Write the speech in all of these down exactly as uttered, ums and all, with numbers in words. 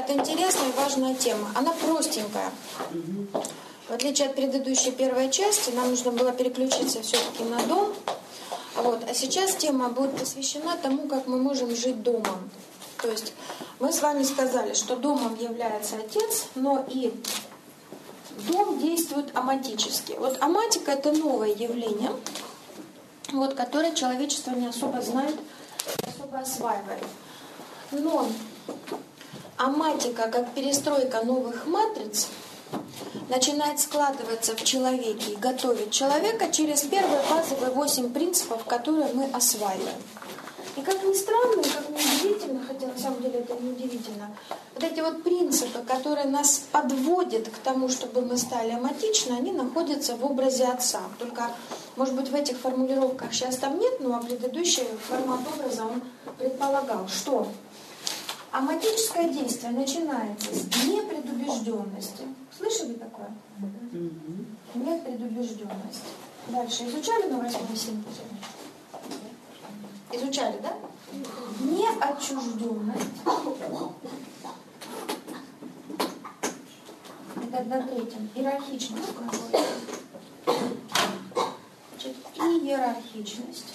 это интересная и важная тема. Она простенькая. В отличие от предыдущей первой части, нам нужно было переключиться все-таки на дом. Вот. А сейчас тема будет посвящена тому, как мы можем жить домом. То есть мы с вами сказали, что домом является отец, но и дом действует аматически. Вот аматика — это новое явление, вот, которое человечество не особо знает, не особо осваивает. Но аматика, как перестройка новых матриц, начинает складываться в человеке и готовить человека через первые базовые восемь принципов, которые мы осваиваем. И как ни странно, и как ни удивительно, хотя на самом деле это не удивительно, вот эти вот принципы, которые нас подводят к тому, чтобы мы стали аматичны, они находятся в образе отца. Только, может быть, в этих формулировках сейчас там нет, но предыдущий формат образа он предполагал, что аматическое действие начинается с непредубежденности. Слышали такое? Непредубежденность. Дальше. Изучали на восьмом синтезе? Изучали, да? Неотчужденность. Это на третьем. Иерархичность. Значит, иерархичность.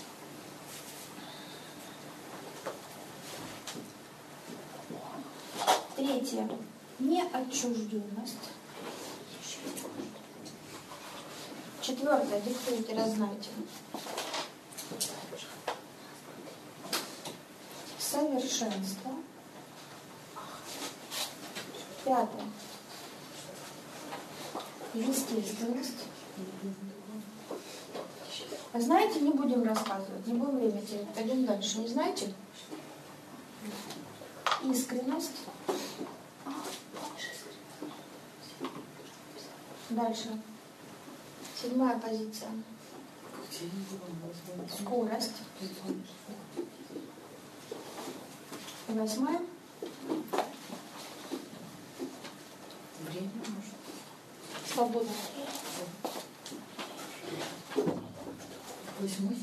Третье. Неотчужденность. Четвертое. Диктуйте, разнайте. Совершенство. Пятое. Естественность. Вы знаете, не будем рассказывать, не будем время терять. Пойдем дальше. Не знаете? Искренность. Дальше. Седьмая позиция. Скорость. И восьмая. Время, может. Свобода. Восьмой.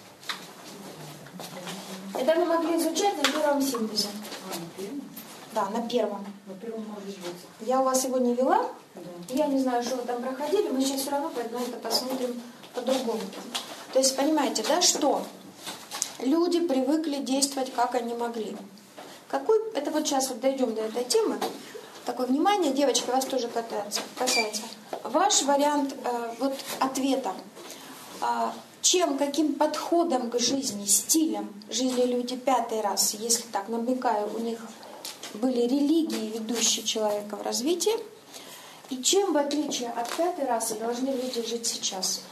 Это мы могли изучать на первом синтезе. А, на первом? Да, на первом. На первом, может быть. Я у вас его не вела. Да. Я не знаю, что вы там проходили. Мы сейчас все равно поэтому это посмотрим по-другому. То есть, понимаете, да, что люди привыкли действовать, как они могли. Какой, это вот сейчас вот дойдем до этой темы. Такое внимание, девочки, вас тоже касается. касается. Ваш вариант э, вот ответа. Э, чем, каким подходом к жизни, стилем жили люди пятый раз, если так намекаю, у них были религии, ведущие человека в развитии, и чем, в отличие от пятой расы, должны люди жить сейчас?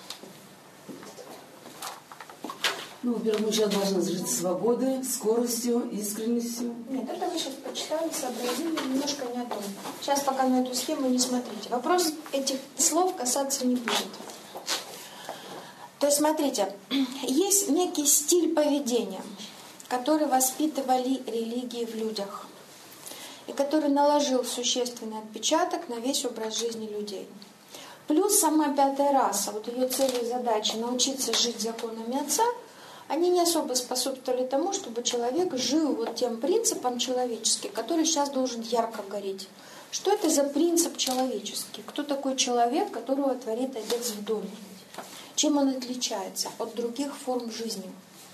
Ну, во-первых, мы сейчас должны жить свободой, скоростью, искренностью. Нет, это вы сейчас почитали, сообразили, немножко не о том. Сейчас пока на эту схему не смотрите. Вопрос этих слов касаться не будет. То есть, смотрите, есть некий стиль поведения, который воспитывали религии в людях, и который наложил существенный отпечаток на весь образ жизни людей. Плюс сама пятая раса, вот ее цель и задача научиться жить законами отца, они не особо способствовали тому, чтобы человек жил вот тем принципом человеческим, который сейчас должен ярко гореть. Что это за принцип человеческий? Кто такой человек, которого творит Отец в доме? Чем он отличается от других форм жизни?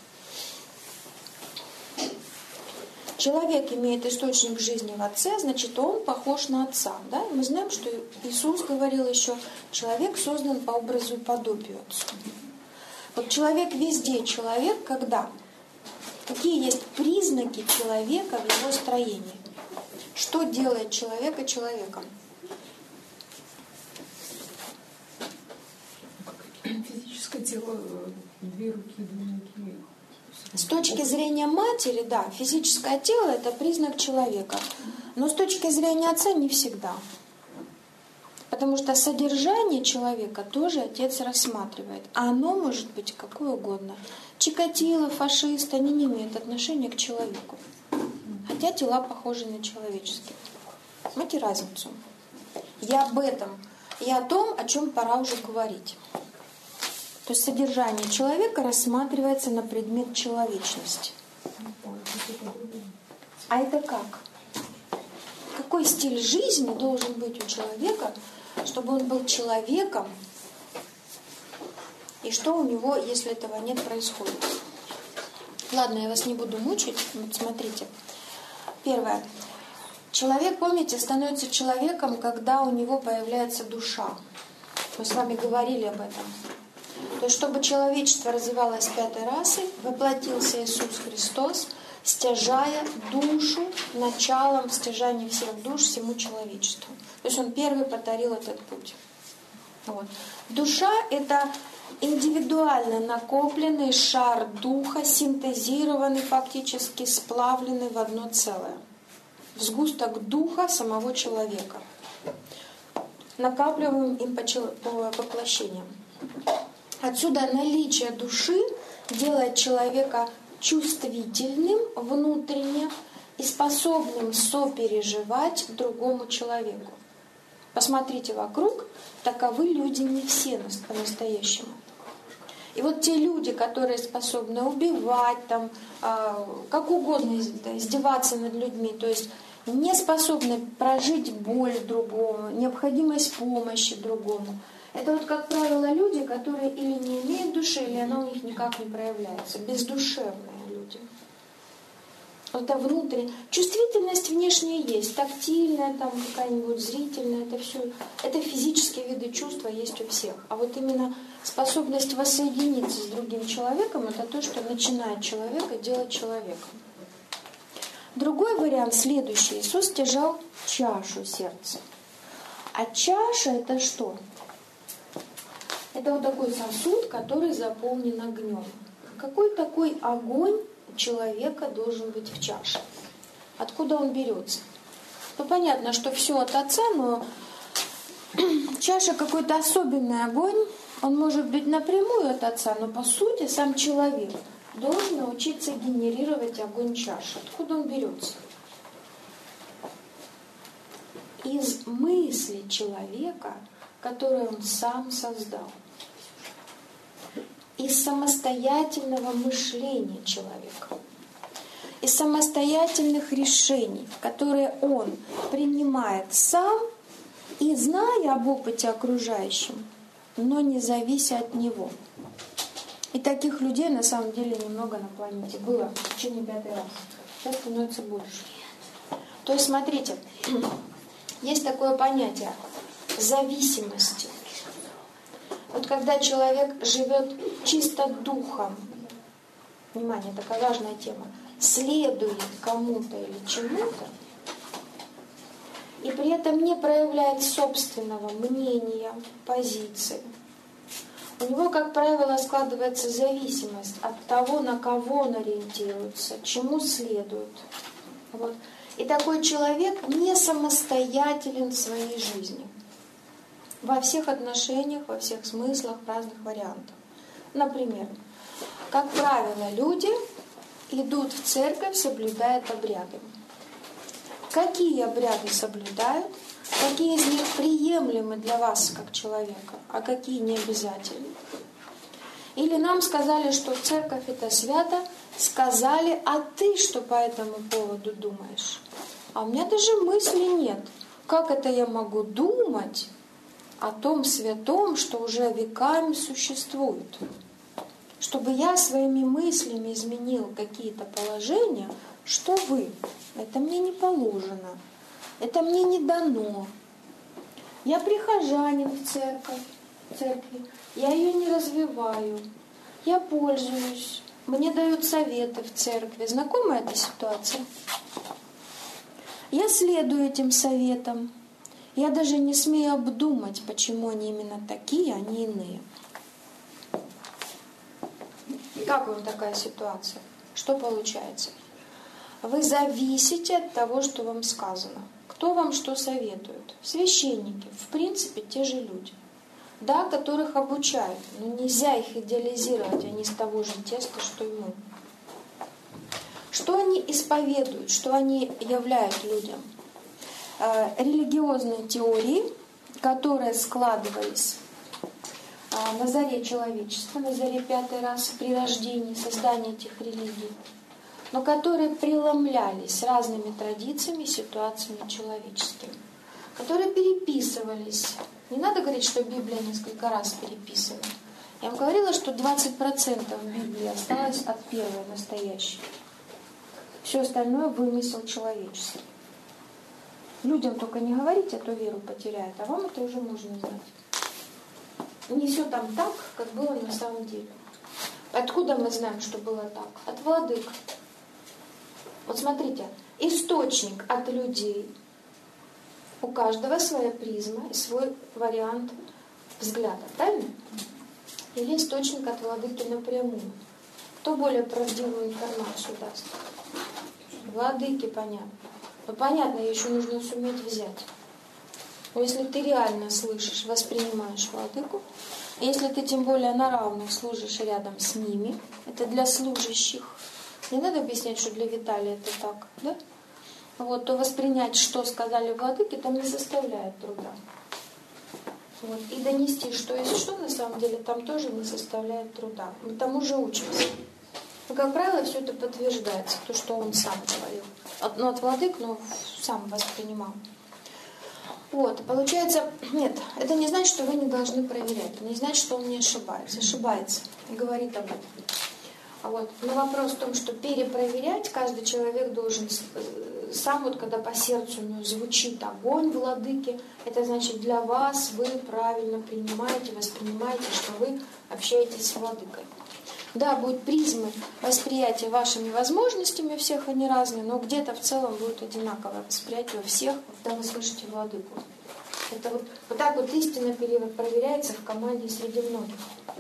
Человек имеет источник жизни в Отце, значит, он похож на Отца. Да? И мы знаем, что Иисус говорил еще, человек создан по образу и подобию Отцу. Вот человек везде человек, когда? Какие есть признаки человека в его строении? Что делает человека человеком? Физическое тело, две руки, две ноги. С точки зрения матери, да, физическое тело – это признак человека. Но с точки зрения отца не всегда. Потому что содержание человека тоже отец рассматривает. А оно может быть какое угодно. Чикатило, фашист, они не имеют отношения к человеку. Хотя тела похожи на человеческие. Смотрите разницу. Я об этом. Я о том, о чем пора уже говорить. То есть содержание человека рассматривается на предмет человечности. А это как? какой стиль жизни должен быть у человека, чтобы он был человеком, и что у него, если этого нет, происходит. Ладно, я вас не буду мучить. Вот смотрите. Первое. Человек, помните, становится человеком, когда у него появляется душа. Мы с вами говорили об этом. То есть, чтобы человечество развивалось пятой расой, воплотился Иисус Христос, стяжая душу, началом стяжания всех душ всему человечеству. То есть Он первый подарил этот путь. Вот. Душа — это индивидуально накопленный шар духа, синтезированный, фактически сплавленный в одно целое. В сгусток духа самого человека. Накапливаем им по, чел- по воплощениям. Отсюда наличие души делает человека чувствительным внутренне и способным сопереживать другому человеку. Посмотрите вокруг, таковы люди не все по-настоящему. И вот те люди, которые способны убивать, там, э, как угодно издеваться над людьми, то есть не способны прожить боль другому, необходимость помощи другому, это вот, как правило, люди, которые или не имеют души, или она у них никак не проявляется. Бездушевные люди. Это внутренняя. Чувствительность внешняя есть, тактильная, там какая-нибудь зрительная, это все. Это физические виды чувства есть у всех. А вот именно способность воссоединиться с другим человеком, это то, что начинает человека делать человеком. Другой вариант следующий. Иисус стяжал чашу сердца. А чаша это что? Это вот такой сосуд, который заполнен огнем. Какой такой огонь у человека должен быть в чаше? Откуда он берется? Ну, понятно, что все от Отца, но чаша какой-то особенный огонь. Он может быть напрямую от Отца, но по сути сам человек должен научиться генерировать огонь чаши. Откуда он берется? Из мысли человека, которую он сам создал. Из самостоятельного мышления человека. Из самостоятельных решений, которые он принимает сам и зная об опыте окружающем, но не завися от него. И таких людей на самом деле немного на планете было в течение пятой расы. Сейчас становится больше. То есть, смотрите, есть такое понятие зависимости. Вот когда человек живет чисто духом, внимание, такая важная тема, следует кому-то или чему-то, и при этом не проявляет собственного мнения, позиции, у него, как правило, складывается зависимость от того, на кого он ориентируется, чему следует. Вот. И такой человек не самостоятелен в своей жизни. Во всех отношениях, во всех смыслах, в разных вариантах. Например, как правило, люди идут в церковь, соблюдают обряды. Какие обряды соблюдают? Какие из них приемлемы для вас как человека, а какие не обязательны? Или нам сказали, что церковь это свято, сказали, а ты что по этому поводу думаешь? А у меня даже мысли нет. Как это я могу думать о том святом, что уже веками существует? Чтобы я своими мыслями изменил какие-то положения, что вы? Это мне не положено. Это мне не дано. Я прихожанин в церковь, в церкви. Я ее не развиваю. Я пользуюсь. Мне дают советы в церкви. Знакома эта ситуация? Я следую этим советам. Я даже не смею обдумать, почему они именно такие, а не иные. Как вам такая ситуация? Что получается? Вы зависите от того, что вам сказано. Кто вам что советует? Священники, в принципе, те же люди. Да, которых обучают, но нельзя их идеализировать, они из того же теста, что и мы. Что они исповедуют, что они являют людям? Э, религиозные теории, которые складывались э, на заре человечества, на заре пятой расы, при рождении, создании этих религий. но которые преломлялись разными традициями, ситуациями человеческими, которые переписывались. Не надо говорить, что Библия несколько раз переписана. Я вам говорила, что двадцать процентов Библии осталось от первой настоящей. Все остальное вымысел человеческий. Людям только не говорите, а то веру потеряют, а вам это уже можно знать. Не все там так, как было на самом деле. Откуда мы знаем, что было так? От владык. Вот смотрите, источник от людей. У каждого своя призма и свой вариант взгляда, правильно? Или источник от владыки напрямую. Кто более правдивую информацию даст? Владыки, понятно. Ну, понятно, ее еще нужно суметь взять. Но если ты реально слышишь, воспринимаешь владыку, если ты тем более на равных служишь рядом с ними, это для служащих. Не надо объяснять, что для Виталия это так, да? Вот, то воспринять, что сказали владыки, там не составляет труда. Вот. И донести, что есть что, на самом деле, там тоже не составляет труда. Мы тому же учимся. Но, как правило, все это подтверждается, то, что он сам говорил. От, ну, от владык, но сам воспринимал. Вот, получается, нет, это не значит, что вы не должны проверять. Это не значит, что он не ошибается. Ошибается и говорит об этом. А вот, но вопрос в том, что перепроверять каждый человек должен сам, вот когда по сердцу ну, звучит огонь владыки, это значит для вас вы правильно принимаете, воспринимаете, что вы общаетесь с владыкой. Да, будут призмы восприятия вашими возможностями, всех они разные, но где-то в целом будет одинаковое восприятие у всех, когда вы слышите владыку. Это вот, вот так вот истина перепроверяется в команде среди многих.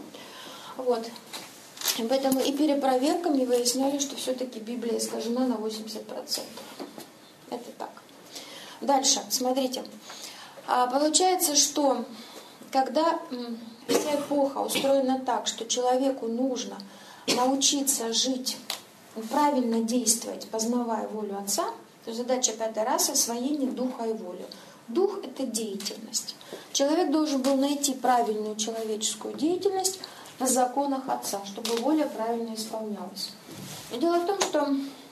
Вот. Поэтому и перепроверками выясняли, что все-таки Библия искажена на восемьдесят процентов. Это так. Дальше, смотрите. А получается, что когда вся эпоха устроена так, что человеку нужно научиться жить, правильно действовать, познавая волю Отца, то задача пятой расы — освоение духа и воли. Дух — это деятельность. Человек должен был найти правильную человеческую деятельность в законах Отца, чтобы воля правильно исполнялась. И дело в том, что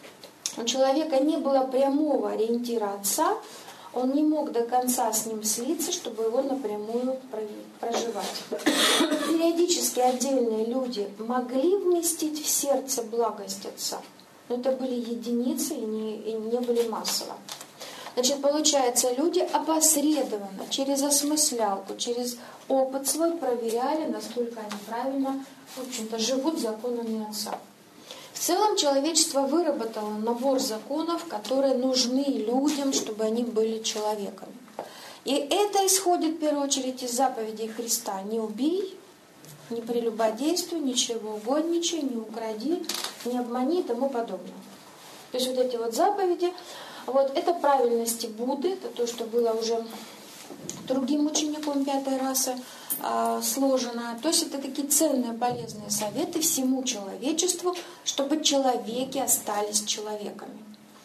у человека не было прямого ориентира Отца, он не мог до конца с ним слиться, чтобы его напрямую проживать. Периодически отдельные люди могли вместить в сердце благость Отца, но это были единицы и не, и не были массово. Значит, получается, люди опосредованно, через осмыслялку, через опыт свой проверяли, насколько они правильно, в общем-то, живут законами Отца. В целом человечество выработало набор законов, которые нужны людям, чтобы они были человеками. И это исходит в первую очередь из заповедей Христа. Не убей, не прелюбодействуй, не чревоугодничай, не укради, не обмани и тому подобное. То есть вот эти вот заповеди, вот это правильности Будды, это то, что было уже другим учеником пятой расы э, сложено. То есть это такие ценные, полезные советы всему человечеству, чтобы человеки остались человеками.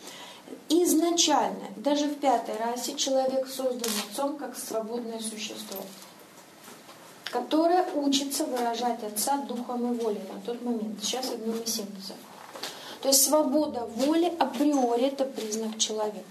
Изначально, даже в пятой расе, человек создан Отцом как свободное существо, которое учится выражать Отца духом и волей на тот момент. Сейчас одно из синтеза. То есть свобода воли априори это признак человека.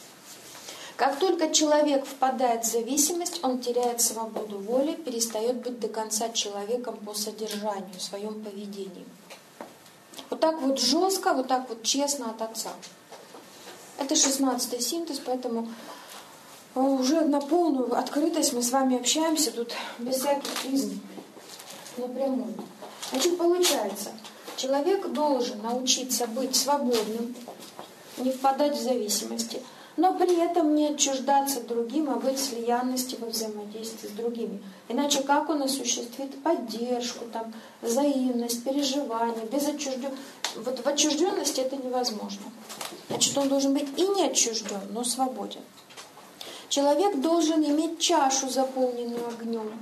Как только человек впадает в зависимость, он теряет свободу воли, перестает быть до конца человеком по содержанию, в своем поведении. Вот так вот жестко, вот так вот честно от Отца. Это шестнадцатый синтез, поэтому уже на полную открытость мы с вами общаемся тут без всяких призм, напрямую. Значит, получается, человек должен научиться быть свободным, не впадать в зависимости, но при этом не отчуждаться другим, а быть в слиянности во взаимодействии с другими. Иначе как он осуществит поддержку, там, взаимность, переживание, без отчужденности? Вот в отчужденности это невозможно. Значит, он должен быть и не отчужден, но свободен. Человек должен иметь чашу, заполненную огнем.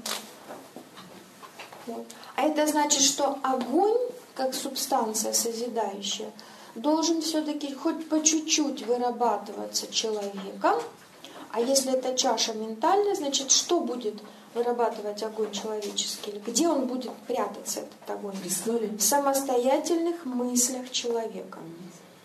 Вот. А это значит, что огонь, как субстанция созидающая, должен все-таки хоть по чуть-чуть вырабатываться человеком. А если это чаша ментальная, значит, что будет вырабатывать огонь человеческий? Где он будет прятаться, этот огонь? В престоле. В самостоятельных мыслях человека.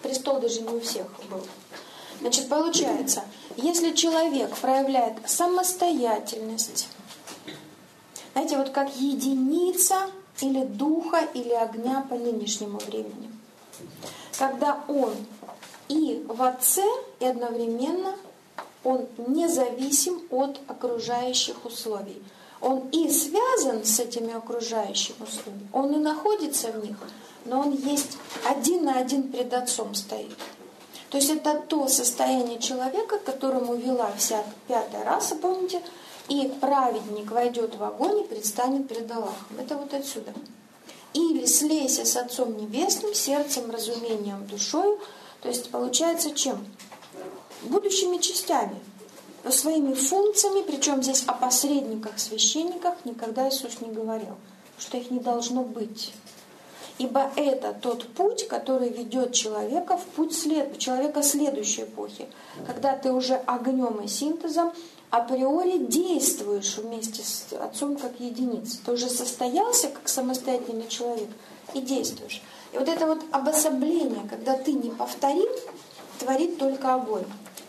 Престол даже не у всех был. Значит, получается, если человек проявляет самостоятельность, знаете, вот как единица или духа, или огня по нынешнему времени, когда он и в Отце, и одновременно он независим от окружающих условий. Он и связан с этими окружающими условиями, он и находится в них, но он есть один на один пред Отцом стоит. То есть это то состояние человека, к которому вела вся пятая раса, помните, и праведник войдет в огонь и предстанет пред Аллахом. Это вот отсюда. Или слейся с Отцом Небесным, сердцем, разумением, душою. То есть получается чем? Будущими частями, своими функциями, причем здесь о посредниках, священниках никогда Иисус не говорил, что их не должно быть. Ибо это тот путь, который ведет человека в путь след... человека следующей эпохи, когда ты уже огнем и синтезом априори действуешь вместе с Отцом как единица. Ты уже состоялся как самостоятельный человек и действуешь. И вот это вот обособление, когда ты не повторим, творит только огонь.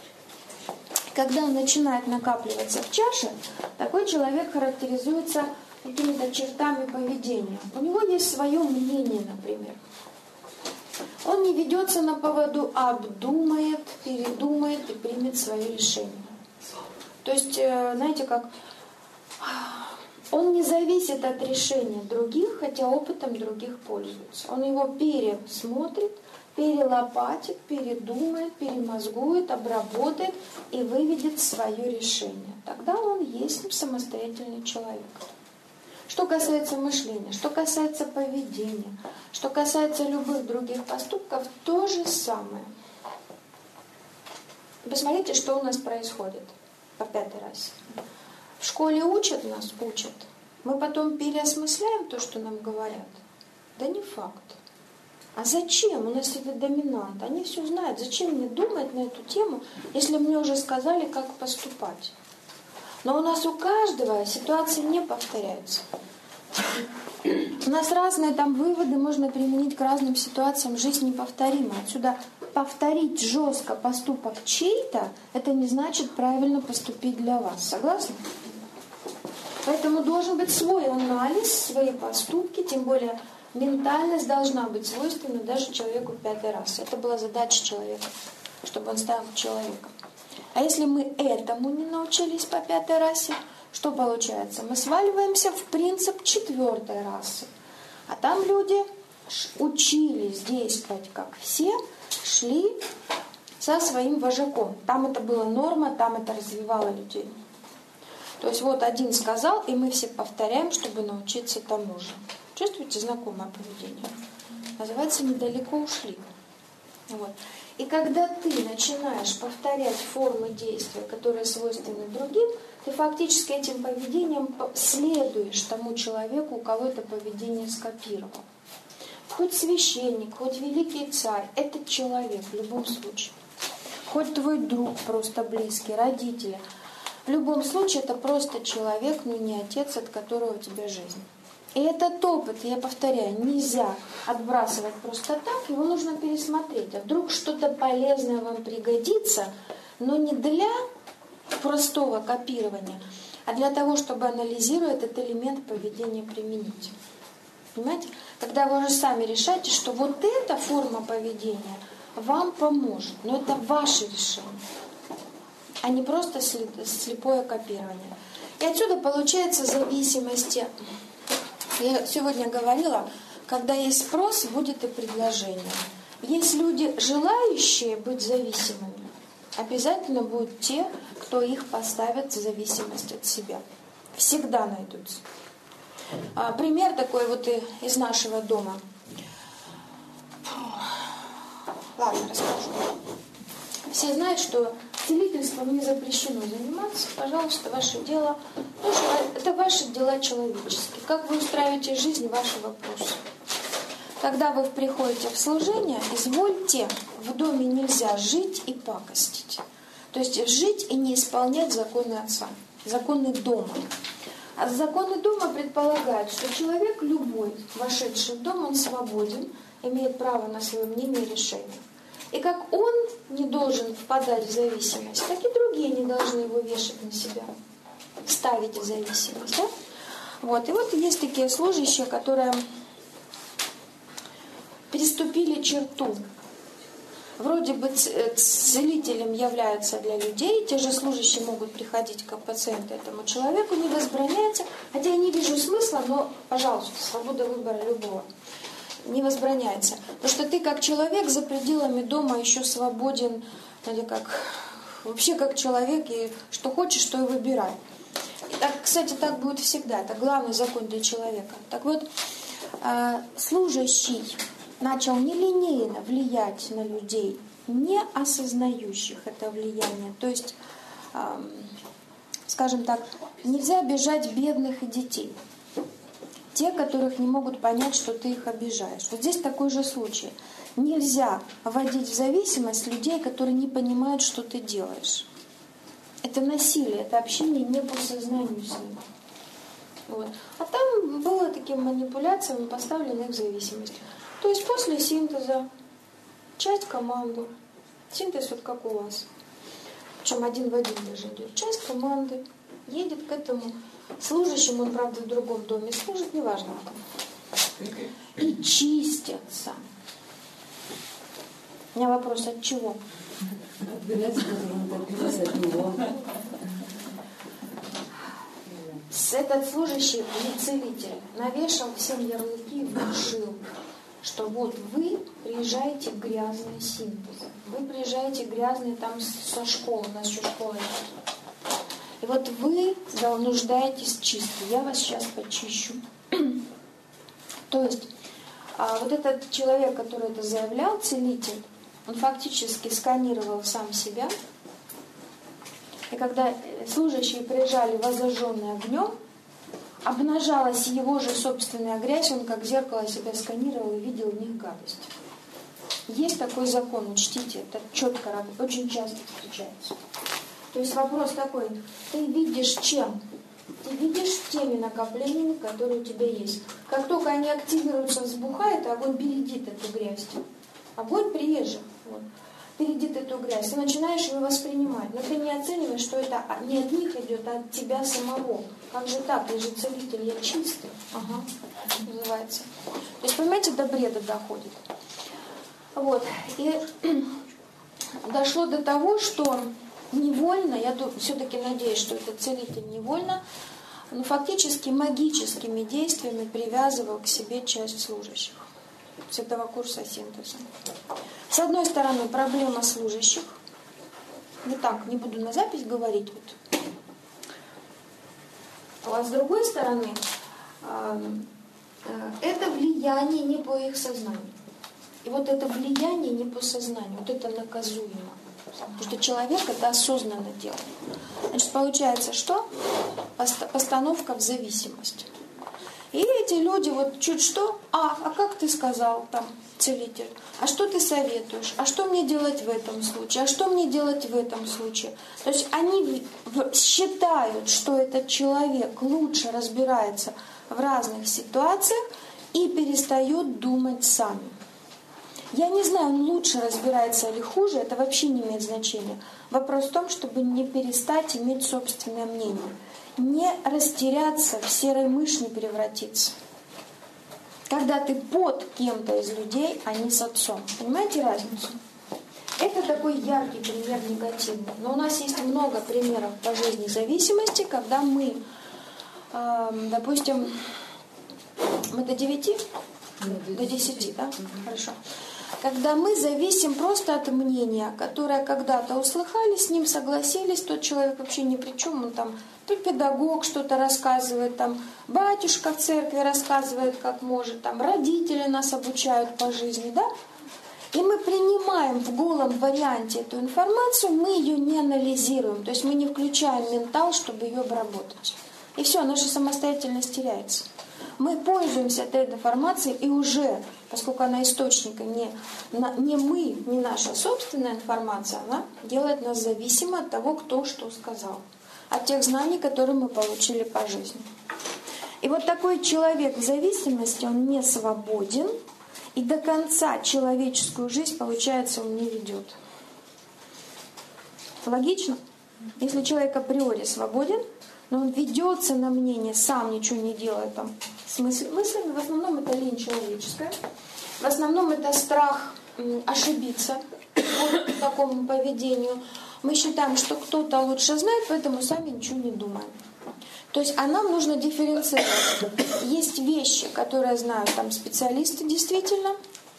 Когда он начинает накапливаться в чаше, такой человек характеризуется какими-то чертами поведения. У него есть свое мнение, например. Он не ведется на поводу, а обдумает, передумает и примет свое решение. То есть, знаете, как он не зависит от решения других, хотя опытом других пользуется. Он его пересмотрит, перелопатит, передумает, перемозгует, обработает и выведет свое решение. Тогда он есть самостоятельный человек. Что касается мышления, что касается поведения, что касается любых других поступков, то же самое. Посмотрите, что у нас происходит по пятой расе. В школе учат нас, учат. Мы потом переосмысляем то, что нам говорят. Да не факт. А зачем? У нас это доминант. Они все знают. Зачем мне думать на эту тему, если мне уже сказали, как поступать? Но у нас у каждого ситуации не повторяются. У нас разные там выводы можно применить к разным ситуациям. Жизнь неповторима. Отсюда повторить жестко поступок чей-то, это не значит правильно поступить для вас. Согласны? Поэтому должен быть свой анализ, свои поступки, тем более ментальность должна быть свойственна даже человеку пятой расы. Это была задача человека, чтобы он стал человеком. А если мы этому не научились по пятой расе, что получается? Мы сваливаемся в принцип четвертой расы. А там люди учились действовать как все, шли со своим вожаком. Там это была норма, там это развивало людей. То есть вот один сказал, и мы все повторяем, чтобы научиться тому же. Чувствуете знакомое поведение? Называется «недалеко ушли». Вот. И когда ты начинаешь повторять формы действия, которые свойственны другим, ты фактически этим поведением следуешь тому человеку, у кого это поведение скопировал. Хоть священник, хоть великий царь, это человек в любом случае. Хоть твой друг просто близкий, родители. В любом случае это просто человек, но не отец, от которого у тебя жизнь. И этот опыт, я повторяю, нельзя отбрасывать просто так, его нужно пересмотреть. А вдруг что-то полезное вам пригодится, но не для простого копирования, а для того, чтобы, анализируя этот элемент поведения, применить. Понимаете? Когда вы уже сами решаете, что вот эта форма поведения вам поможет, но это ваше решение, а не просто слепое копирование. И отсюда получается зависимости. Я сегодня говорила, когда есть спрос, будет и предложение. Есть люди, желающие быть зависимыми, обязательно будут те, кто их поставит в зависимость от себя. Всегда найдутся. А, пример такой вот из нашего дома. Ладно, расскажу. Все знают, что целительством не запрещено заниматься. Пожалуйста, ваше дело. Это ваши дела человеческие. Как вы устраиваете жизнь, ваши вопросы. Когда вы приходите в служение, извольте, в доме нельзя жить и пакостить. То есть жить и не исполнять законы Отца, законы дома. А законы дома предполагают, что человек любой, вошедший в дом, он свободен, имеет право на свое мнение и решение. И как он не должен впадать в зависимость, так и другие не должны его вешать на себя, ставить в зависимость. Да? Вот. И вот есть такие служащие, которые переступили черту. Вроде бы целителем являются для людей, те же служащие могут приходить как пациенты этому человеку, не возбраняется, хотя я не вижу смысла, но, пожалуйста, свобода выбора любого. Не возбраняется. Потому что ты как человек за пределами дома еще свободен, или как, вообще как человек, и что хочешь, то и выбирай. И так, кстати, так будет всегда. Это главный закон для человека. Так вот, служащий начал нелинейно влиять на людей, не осознающих это влияние. То есть, скажем так, нельзя обижать бедных и детей. Те, которых не могут понять, что ты их обижаешь. Вот здесь такой же случай. Нельзя вводить в зависимость людей, которые не понимают, что ты делаешь. Это насилие, это общение не по сознанию своему. Вот. А там было таким манипуляциям поставлено их в зависимость. То есть после синтеза часть команды, синтез вот как у вас, причем один в один даже идет, часть команды едет к этому служащему, он, правда, в другом доме служит, неважно. И чистятся. У меня вопрос, от чего? От грязи, которую надо пить от него. Этот служащий или целитель навешал всем ярлыки и внушил, что вот вы приезжаете грязные синтезы, вы приезжаете грязные там со школы, у нас еще школа есть. И вот вы нуждаетесь в чистке, я вас сейчас почищу. То есть а вот этот человек, который это заявлял, целитель, он фактически сканировал сам себя. И когда служащие приезжали возожженные огнем, обнажалась его же собственная грязь, он как зеркало себя сканировал и видел в них гадость. Есть такой закон, учтите, это четко работает, очень часто встречается. То есть вопрос такой, ты видишь чем? Ты видишь теми накоплениями, которые у тебя есть. Как только они активируются, взбухает, огонь бередит эту грязь. Огонь приезжий. Вот. Бередит эту грязь. Ты начинаешь ее воспринимать. Но ты не оцениваешь, что это не от них идет, а от тебя самого. Как же так? Я же целитель, я чистый. Ага, называется. То есть, понимаете, до бреда доходит. Вот. И дошло до того, что невольно, я все-таки надеюсь, что этот целитель невольно, но фактически магическими действиями привязывал к себе часть служащих с этого курса синтеза. С одной стороны, проблема служащих. Не так, не буду на запись говорить. Вот. А с другой стороны, это влияние не по их сознанию. И вот это влияние не по сознанию, вот это наказуемо. Потому что человек это осознанно делает. Значит, получается, что? Постановка в зависимость. И эти люди вот чуть что, а, а как ты сказал, там, целитель, а что ты советуешь, а что мне делать в этом случае, а что мне делать в этом случае. То есть они считают, что этот человек лучше разбирается в разных ситуациях и перестают думать сами. Я не знаю, он лучше разбирается или хуже, это вообще не имеет значения. Вопрос в том, чтобы не перестать иметь собственное мнение. Не растеряться, в серой мышь не превратиться. Когда ты под кем-то из людей, а не с отцом. Понимаете разницу? Это такой яркий пример негативный. Но у нас есть много примеров по жизни зависимости, когда мы, э, допустим, мы до девяти, до десяти, да? Хорошо. Когда мы зависим просто от мнения, которое когда-то услыхали, с ним согласились, тот человек вообще ни при чем, он там педагог что-то рассказывает, там батюшка в церкви рассказывает, как может, там родители нас обучают по жизни, да? И мы принимаем в голом варианте эту информацию, мы ее не анализируем, то есть мы не включаем ментал, чтобы ее обработать. И все, наша самостоятельность теряется. Мы пользуемся этой информацией, и уже, поскольку она источника не, не мы, не наша собственная информация, она делает нас зависимы от того, кто что сказал, от тех знаний, которые мы получили по жизни. И вот такой человек в зависимости, он не свободен, И до конца человеческую жизнь, получается, он не ведет. Логично? Если человек априори свободен, но он ведется на мнение, сам ничего не делает там с мыслями, мыслями, в основном это лень человеческая, в основном это страх ошибиться по такому поведению. Мы считаем, что кто-то лучше знает, поэтому сами ничего не думаем. То есть, а нам нужно дифференцировать. Есть вещи, которые знают там специалисты действительно,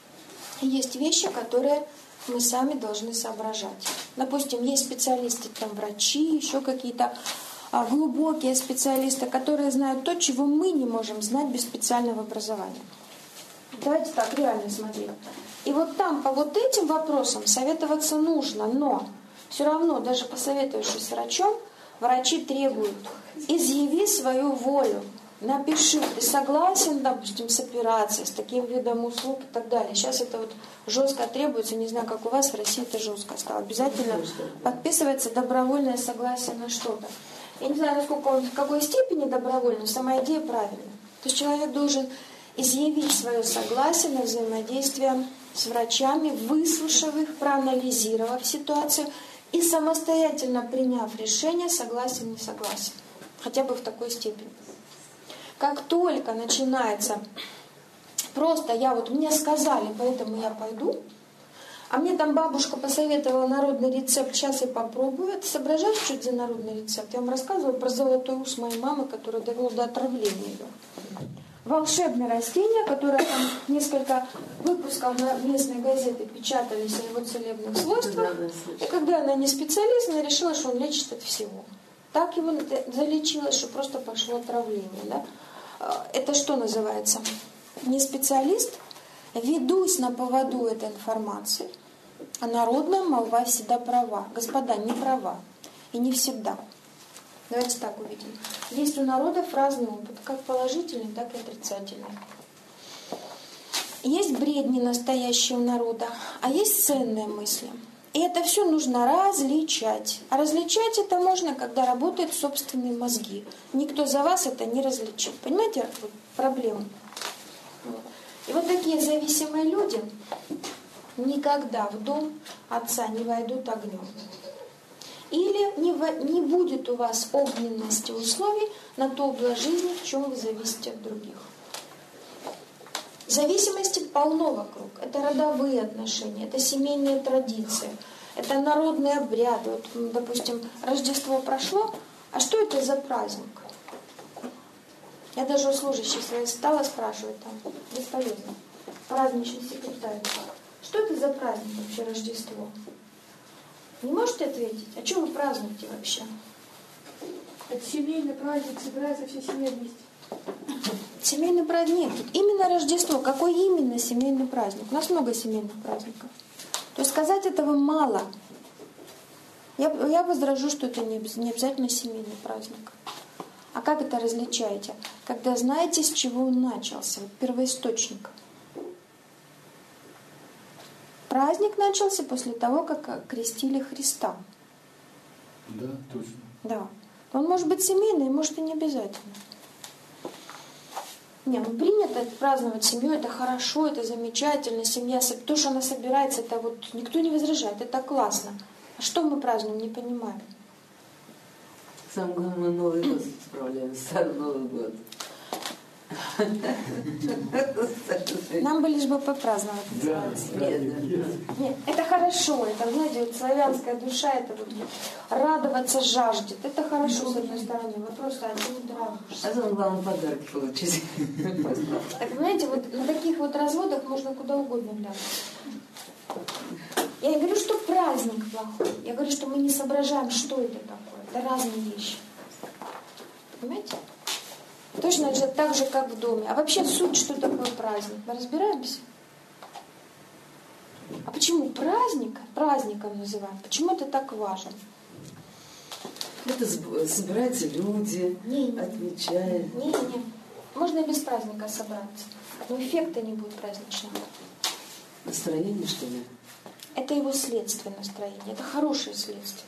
и есть вещи, которые мы сами должны соображать. Допустим, есть специалисты, там врачи, еще какие-то а, глубокие специалисты, которые знают то, чего мы не можем знать без специального образования. Давайте так, реально смотреть. И вот там по вот этим вопросам советоваться нужно, но все равно, даже посоветовавшись с врачом, врачи требуют: изъяви свою волю, напиши, ты согласен, допустим, с операцией, с таким видом услуг и так далее. Сейчас это вот жестко требуется, не знаю, как у вас, в России это жестко стало. Обязательно подписывается добровольное согласие на что-то. Я не знаю, насколько он, в какой степени добровольно, но сама идея правильная. То есть человек должен изъявить свое согласие на взаимодействие с врачами, выслушав их, проанализировав ситуацию и самостоятельно приняв решение, согласен, не согласен. Хотя бы в такой степени. Как только начинается просто я вот мне сказали, поэтому я пойду, а мне там бабушка посоветовала народный рецепт, сейчас я попробую. Ты соображаешь, что это за народный рецепт? Я вам рассказывала про золотой ус моей мамы, которая довела до отравления ее. Волшебное растение, которое там несколько выпусков на местной газеты печатались о его целебных свойствах. И когда она не специалист, она решила, что он лечит от всего. Так его залечилось, что просто пошло отравление. Да? Это что называется? Не специалист, ведусь на поводу этой информации, а народная молва всегда права. Господа, не права. И не всегда. Давайте так увидим. Есть у народов разный опыт, как положительный, так и отрицательный. Есть бредни настоящие у народа, а есть ценные мысли. И это все нужно различать. А различать это можно, когда работают собственные мозги. Никто за вас это не различит. Понимаете проблему? И вот такие зависимые люди никогда в дом отца не войдут огнем. Или не, в, не будет у вас огненности условий на то область жизни, в чем вы зависите от других. Зависимости полно вокруг. Это родовые отношения, это семейные традиции, это народные обряды. Вот, допустим, Рождество прошло, а что это за праздник? Я даже у служащих своих стала спрашивать там, бесполезно, праздничный секретарь. Что это за праздник вообще, Рождество? Не можете ответить? А что вы празднуете вообще? Это семейный праздник, собирается вся семья вместе. Семейный праздник нет. Тут именно Рождество. Какой именно семейный праздник? У нас много семейных праздников. То есть сказать этого мало. Я, я возражу, что это не, не обязательно семейный праздник. А как это различаете? Когда знаете, с чего он начался. Вот первоисточник. Праздник начался после того, как крестили Христа. Да, точно. Да. Он может быть семейный, может и не обязательно. Не, ну принято праздновать семью, это хорошо, это замечательно, семья, то, что она собирается, это вот никто не возражает, это классно. А что мы празднуем, не понимаем. Самое главное, Новый год справляем, Старый Новый год. Нам бы лишь бы попраздновать. Да, Нет, да. Нет, это хорошо, это, знаете, вот славянская душа, это вот радоваться жаждет. Это хорошо, с одной стороны, вопрос, а ты радуешься. А самое главное, подарки получить. Так, понимаете, вот на таких вот разводах можно куда угодно глянуть. Я не говорю, что праздник плохой. Я говорю, что мы не соображаем, что это такое. Это разные вещи. Понимаете? Точно же так же, как в доме. А вообще суть, что такое праздник? Мы разбираемся? А почему праздник праздником называем? Почему это так важно? Это собираются люди, не, не, отмечают. Не, не. Можно и без праздника собраться. Но эффекта не будет праздничного. Настроение, что ли? Это его следствие настроения. Это хорошее следствие.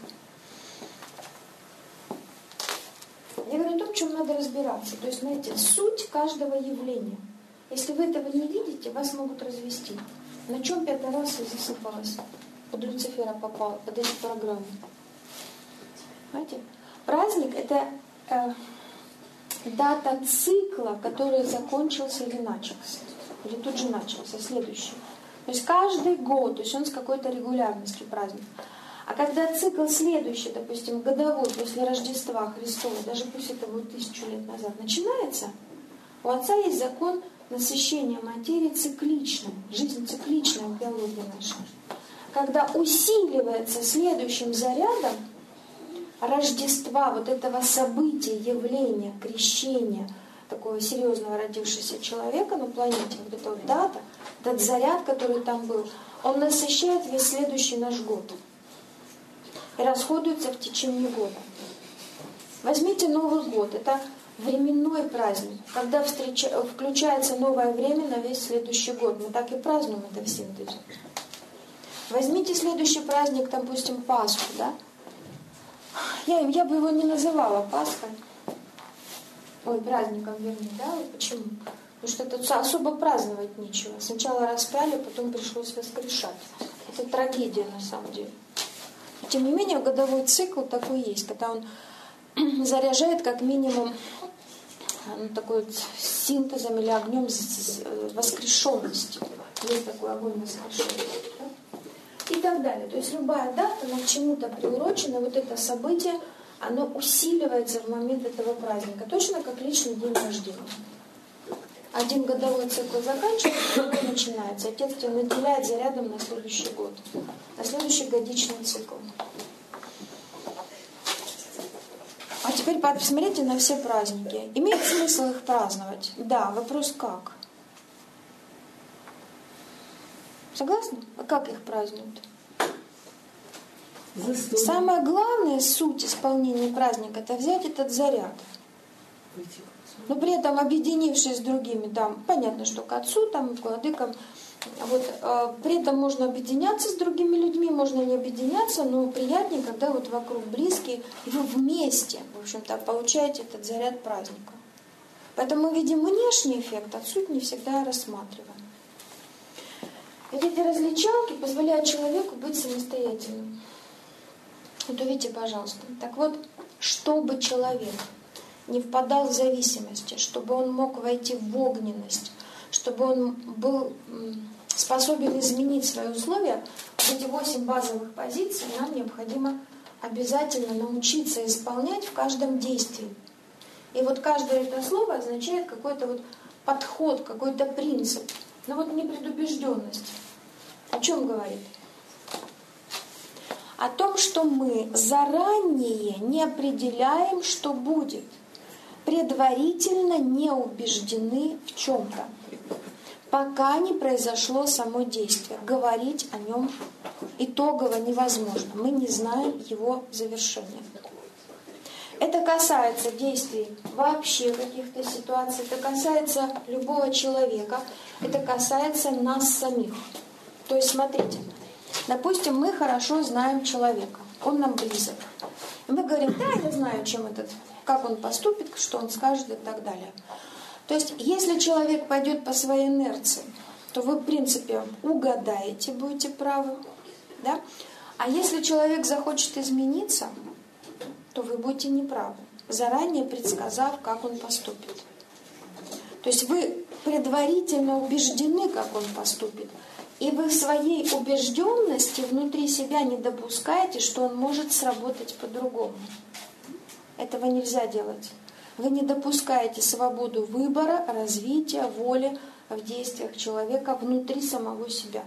Я говорю о том, в чем надо разбираться. То есть, знаете, суть каждого явления. Если вы этого не видите, вас могут развести. На чем пятый раз и засыпалась? Под Люцифера попала, под эти программы. Понимаете? Праздник — это э, дата цикла, который закончился или начался. Или тут же начался, следующий. То есть каждый год, то есть он с какой-то регулярностью праздник. А когда цикл следующий, допустим, годовой, после Рождества Христова, даже пусть это будет тысячу лет назад, начинается, у Отца есть закон насыщения материи цикличным. Жизнь цикличная в биологии нашей. Когда усиливается следующим зарядом Рождества, вот этого события, явления, крещения такого серьезного родившегося человека на планете, вот эта вот дата, этот заряд, который там был, он насыщает весь следующий наш год и расходуется в течение года. Возьмите Новый год, это временной праздник, когда встреча... включается новое время на весь следующий год. Мы так и празднуем это в синтезе. Возьмите следующий праздник, допустим, Пасху, да? Я, я бы его не называла Пасхой. Ой, праздником, вернее, да? Почему? Потому что это особо праздновать нечего. Сначала распяли, потом пришлось воскрешать. Это трагедия на самом деле. Тем не менее, годовой цикл такой есть, когда он заряжает как минимум ну, такой вот синтезом или огнем воскрешенности. Есть такой огонь воскрешенности. Да? И так далее. То есть любая дата, она к чему-то приурочена, вот это событие, оно усиливается в момент этого праздника. Точно как личный день рождения. Один годовой цикл заканчивается, другой начинается. Отец тебя наделяет зарядом на следующий год. На следующий годичный цикл. А теперь посмотрите на все праздники. Имеет смысл их праздновать? Да, вопрос как? Согласны? А как их празднуют? Самая главная суть исполнения праздника — это взять этот заряд. Но при этом объединившись с другими, там, понятно, что к отцу, там, к владыкам, вот, э, при этом можно объединяться с другими людьми, можно не объединяться, но приятнее, когда вот вокруг близкие, и вы вместе, в общем-то, получаете этот заряд праздника. Поэтому мы видим внешний эффект, а суть не всегда рассматриваем. Вот эти различалки позволяют человеку быть самостоятельным. Вот увидите, пожалуйста. Так вот, чтобы человек не впадал в зависимости, чтобы он мог войти в огненность, чтобы он был способен изменить свои условия, эти восемь базовых позиций нам необходимо обязательно научиться исполнять в каждом действии. И вот каждое это слово означает какой-то вот подход, какой-то принцип. Но вот непредубежденность. О чем говорит? О том, что мы заранее не определяем, что будет. Предварительно не убеждены в чем-то, пока не произошло само действие. Говорить о нем итогово невозможно. Мы не знаем его завершения. Это касается действий вообще каких-то ситуаций, это касается любого человека, это касается нас самих. То есть, смотрите, допустим, мы хорошо знаем человека, он нам близок. И мы говорим, да, я знаю, чем этот... как он поступит, что он скажет и так далее. То есть, если человек пойдет по своей инерции, то вы, в принципе, угадаете, будете правы. Да? А если человек захочет измениться, то вы будете неправы, заранее предсказав, как он поступит. То есть вы предварительно убеждены, как он поступит, и вы в своей убежденности внутри себя не допускаете, что он может сработать по-другому. Этого нельзя делать. Вы не допускаете свободу выбора, развития, воли в действиях человека внутри самого себя.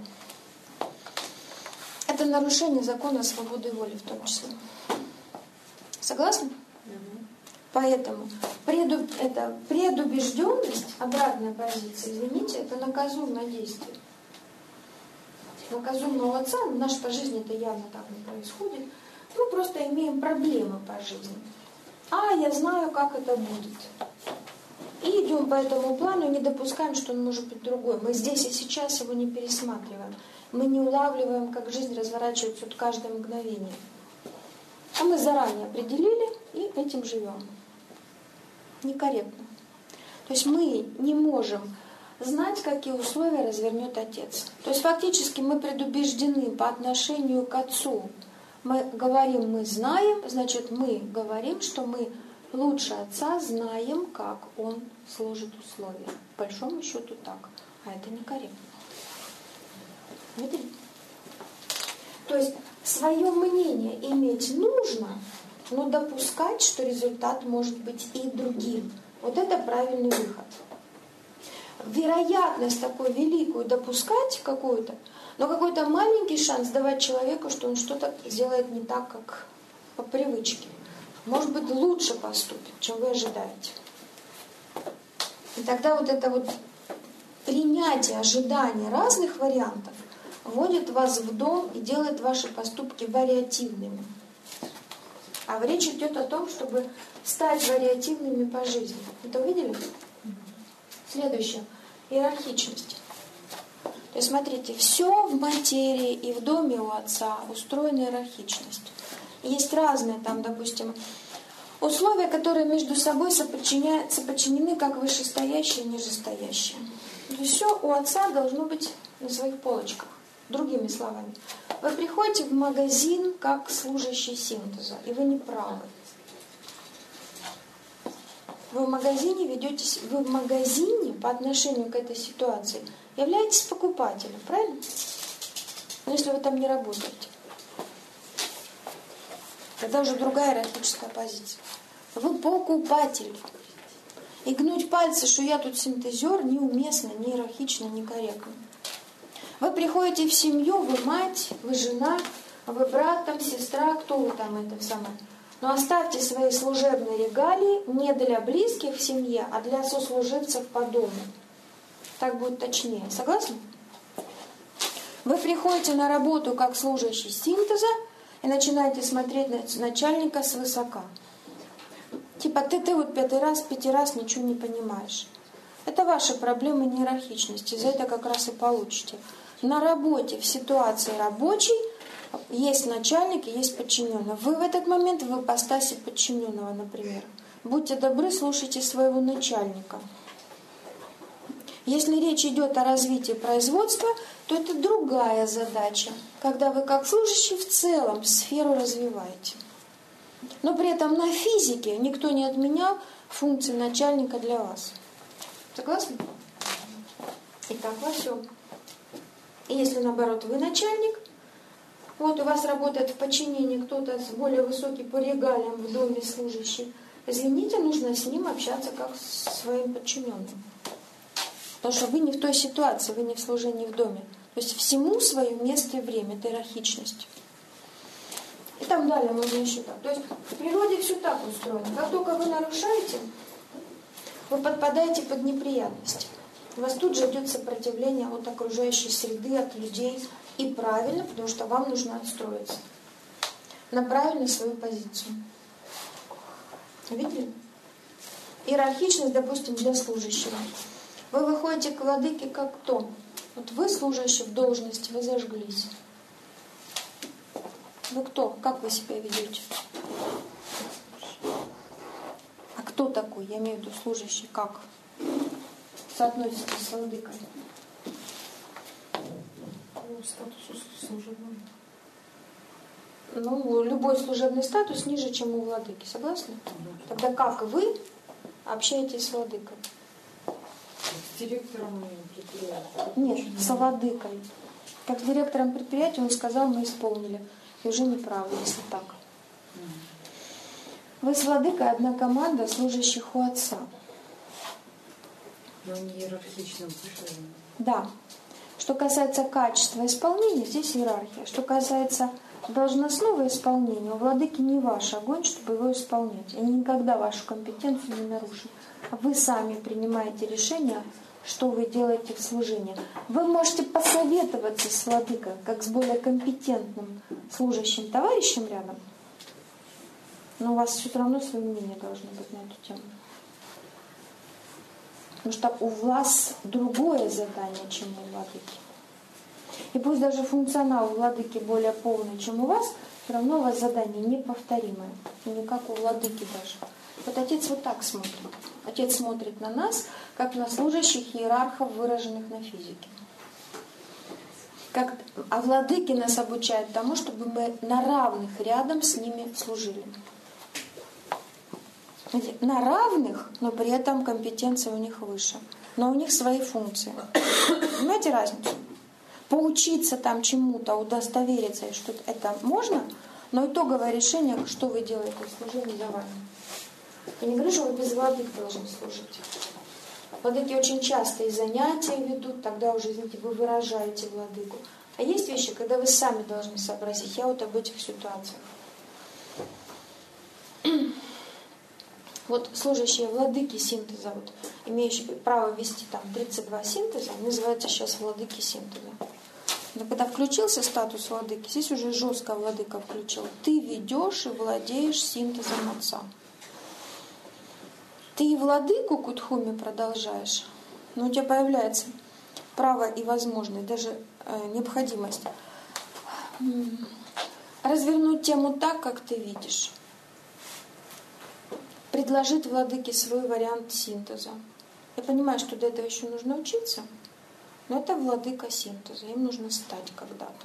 Это нарушение закона свободы воли в том числе. Согласны? Mm-hmm. Поэтому преду, это предубежденность, обратная позиция, извините, это наказуемое действие. Наказуемого отца, в нашей по жизни это явно так не происходит. Мы просто имеем проблемы по жизни. А, я знаю, как это будет. И идем по этому плану, и не допускаем, что он может быть другой. Мы здесь и сейчас его не пересматриваем. Мы не улавливаем, как жизнь разворачивается от каждое мгновение. А мы заранее определили и этим живем. Некорректно. То есть мы не можем знать, какие условия развернет отец. То есть фактически мы предубеждены по отношению к отцу. Мы говорим, мы знаем, значит, мы говорим, что мы лучше отца знаем, как он сложит условия. По большому счету так. А это некорректно. Видели? То есть свое мнение иметь нужно, но допускать, что результат может быть и другим. Вот это правильный выход. Вероятность такую великую допускать какую-то, но какой-то маленький шанс давать человеку, что он что-то сделает не так, как по привычке. Может быть, лучше поступит, чем вы ожидаете. И тогда вот это вот принятие ожидания разных вариантов вводит вас в дом и делает ваши поступки вариативными. А речь идет о том, чтобы стать вариативными по жизни. Это увидели? Следующее. Иерархичность. То есть, смотрите, все в материи и в доме у отца устроена иерархичность. Есть разные там, допустим, условия, которые между собой соподчинены как вышестоящие и нижестоящие. То есть все у отца должно быть на своих полочках. Другими словами, вы приходите в магазин как служащий синтеза, и вы не правы. Вы в магазине ведетесь, вы в магазине по отношению к этой ситуации являетесь покупателем, правильно? Но если вы там не работаете, тогда уже другая иерархическая позиция. Вы покупатель. И гнуть пальцы, что я тут синтезер, неуместно, не иерархично, некорректно. Вы приходите в семью, вы мать, вы жена, вы брат, там, сестра, кто вы там это самое. Но оставьте свои служебные регалии не для близких в семье, а для сослуживцев по дому. Так будет точнее. Согласны? Вы приходите на работу как служащий синтеза и начинаете смотреть на начальника свысока. Типа ты, ты вот пятый раз, пятый раз ничего не понимаешь. Это ваши проблемы неиерархичности. За это как раз и получите. На работе, в ситуации рабочей, есть начальник и есть подчиненный. Вы в этот момент в ипостаси подчиненного, например. Будьте добры, слушайте своего начальника. Если речь идет о развитии производства, то это другая задача, когда вы как служащий в целом сферу развиваете. Но при этом на физике никто не отменял функции начальника для вас. Согласны? И так во всем. И если, наоборот, вы начальник, вот у вас работает в подчинении кто-то с более высоким по регалиям в доме служащий, извините, нужно с ним общаться как с своим подчиненным. Потому что вы не в той ситуации, вы не в служении в доме. То есть всему свое место и время, это иерархичность. И там далее можно еще так. То есть в природе все так устроено. Как только вы нарушаете, вы подпадаете под неприятности. У вас тут же идет сопротивление от окружающей среды, от людей. И правильно, потому что вам нужно отстроиться на правильную свою позицию. Видели? Иерархичность, допустим, для служащего. Вы выходите к владыке как кто? Вот вы, служащий в должности, вы зажглись. Вы кто? Как вы себя ведете? А кто такой? Я имею в виду служащий. Как соотносится с владыкой? Статус служебного. Ну, любой служебный статус ниже, чем у владыки. Согласны? Тогда как вы общаетесь с владыкой? С директором предприятия? Нет, с владыкой. Как с директором предприятия он сказал, мы исполнили. И уже неправда, если так. Вы с владыкой одна команда служащих у отца. Но не иерархичном отношении. Да. Что касается качества исполнения, здесь иерархия. Что касается должностного исполнения, у владыки не ваш огонь, чтобы его исполнять. Они никогда вашу компетенцию не нарушат. Вы сами принимаете решение, что вы делаете в служении. Вы можете посоветоваться с владыкой, как с более компетентным служащим товарищем рядом, но у вас все равно свое мнение должно быть на эту тему. Потому что у вас другое задание, чем у владыки. И пусть даже функционал у владыки более полный, чем у вас, Все равно у вас задание неповторимое, не как у владыки даже. Вот отец вот так смотрит. Отец смотрит на нас, как на служащих иерархов, выраженных на физике. Как, а владыки нас обучают тому, чтобы мы на равных рядом с ними служили. На равных, но при этом компетенция у них выше. Но у них свои функции. Понимаете разницу? Поучиться там чему-то, удостовериться, что это можно, но итоговое решение, что вы делаете в служении, за вами. Я не говорю, что вы без владык должны служить. Владыки очень часто и занятия ведут, тогда уже, извините, вы выражаете владыку. А есть вещи, когда вы сами должны сообразить. Я вот об этих ситуациях. Вот служащие владыки синтеза, вот, имеющие право вести там тридцать два синтеза, называются сейчас владыки синтеза. Но когда включился статус владыки, здесь уже жестко владыка включил. Ты ведешь и владеешь синтезом отца. Ты и владыку Кутхуми продолжаешь, но у тебя появляется право и возможность, даже э, необходимость м- развернуть тему так, как ты видишь. Предложить владыке свой вариант синтеза. Я понимаю, что до этого еще нужно учиться, но это владыка синтеза, им нужно стать когда-то.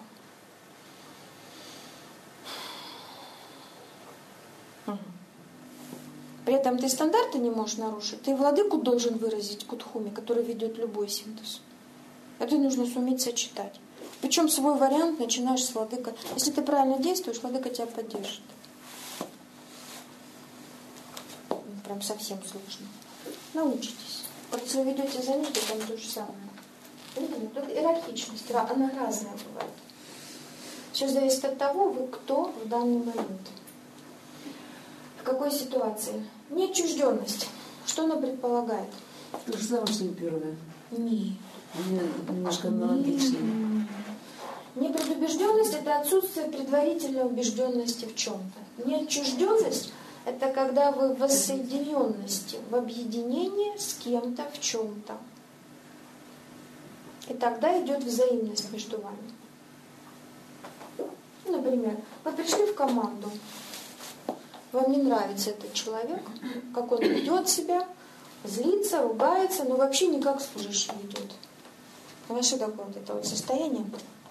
Угу. При этом ты стандарты не можешь нарушить, ты владыку должен выразить Кутхуми, который ведет любой синтез. Это нужно суметь сочетать. Причем свой вариант начинаешь с владыка. Если ты правильно действуешь, владыка тебя поддержит. Прям совсем сложно. Научитесь. Вот если вы ведете занятия, там то же самое. Видите, тут иерархичность, она разная бывает. Все зависит от того, вы кто в данный момент. В какой ситуации? Неотчужденность. Что она предполагает? То же самое, что и первое. Нет. Немножко аналогично. Непредубежденность – это отсутствие предварительной убежденности в чем-то. Неотчужденность – это когда вы в воссоединенности, в объединении с кем-то в чем-то. И тогда идет взаимность между вами. Например, вы пришли в команду, вам не нравится этот человек, как он ведет себя, злится, ругается, но вообще не как служащий ведет. У вас что такое вот это вот состояние?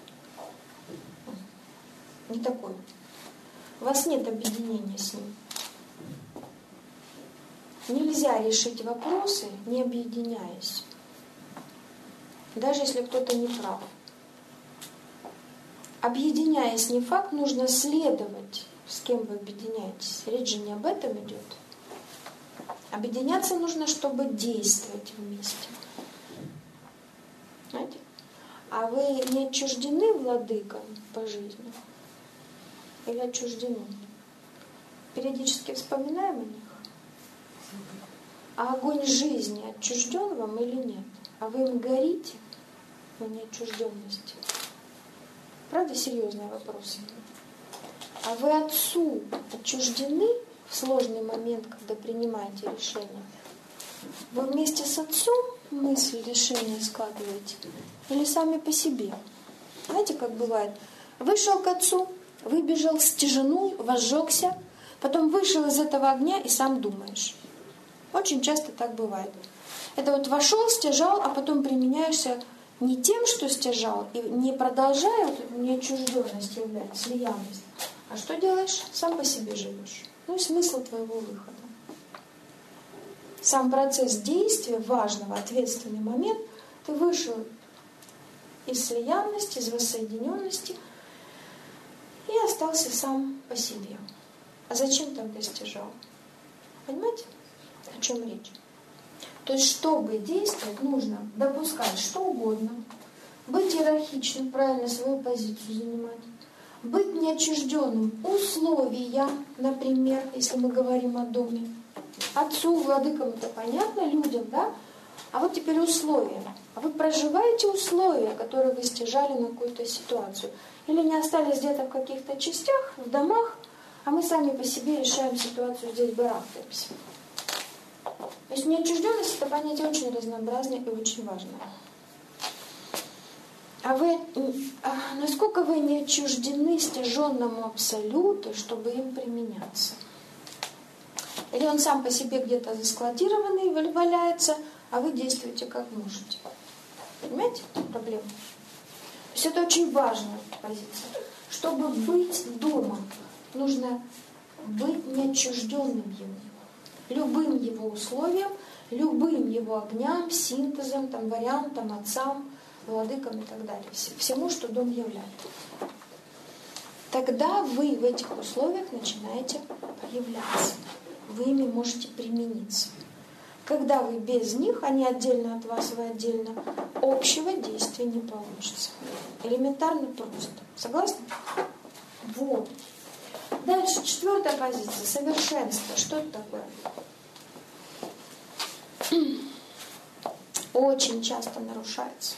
Не такое. У вас нет объединения с ним. Нельзя решить вопросы, не объединяясь. Даже если кто-то не прав. Объединяясь не факт, нужно следовать, с кем вы объединяетесь. Речь же не об этом идет. Объединяться нужно, чтобы действовать вместе. Знаете? А вы не отчуждены владыкам по жизни? Или отчуждены? Периодически вспоминаем о них? А огонь жизни отчужден вам или нет? А вы им горите в неотчужденности? Правда, серьезный вопрос. А вы отцу отчуждены в сложный момент, когда принимаете решение? Вы вместе с отцом мысль решения складываете? Или сами по себе? Знаете, как бывает? Вышел к отцу, выбежал, стяжанул, возжегся, потом вышел из этого огня и сам думаешь. Очень часто так бывает. Это вот вошел, стяжал, а потом применяешься не тем, что стяжал, и не продолжая, вот неотчужденность является, слиянность. А что делаешь? Сам по себе живешь. Ну и смысл твоего выхода. Сам процесс действия, важного, ответственный момент, ты вышел из слиянности, из воссоединенности и остался сам по себе. А зачем тогда стяжал? Понимаете, о чем речь? То есть, чтобы действовать, нужно допускать что угодно, быть иерархичным, правильно свою позицию занимать, быть неотчужденным условия, например, если мы говорим о доме. Отцу, владыкам это понятно, людям, да? А вот теперь условия. А вы проживаете условия, которые вы стяжали на какую-то ситуацию? Или не остались где-то в каких-то частях, в домах, а мы сами по себе решаем ситуацию, здесь барахтаемся. То есть неотчужденность — это понятие очень разнообразное и очень важное. А вы, а насколько вы не отчуждены стяженному абсолюту, чтобы им применяться? Или он сам по себе где-то заскладированный валяется, а вы действуете как можете? Понимаете проблему? То есть это очень важная позиция. Чтобы быть дома, нужно быть неотчужденным ему. Любым его условиям, любым его огням, синтезом, там, вариантам, отцам, владыкам и так далее. Всему, что дом является. Тогда вы в этих условиях начинаете проявляться. Вы ими можете примениться. Когда вы без них, они отдельно от вас, вы отдельно, общего действия не получится. Элементарно просто. Согласны? Вот. Дальше, четвертая позиция. Совершенство. Что это такое? Очень часто нарушается.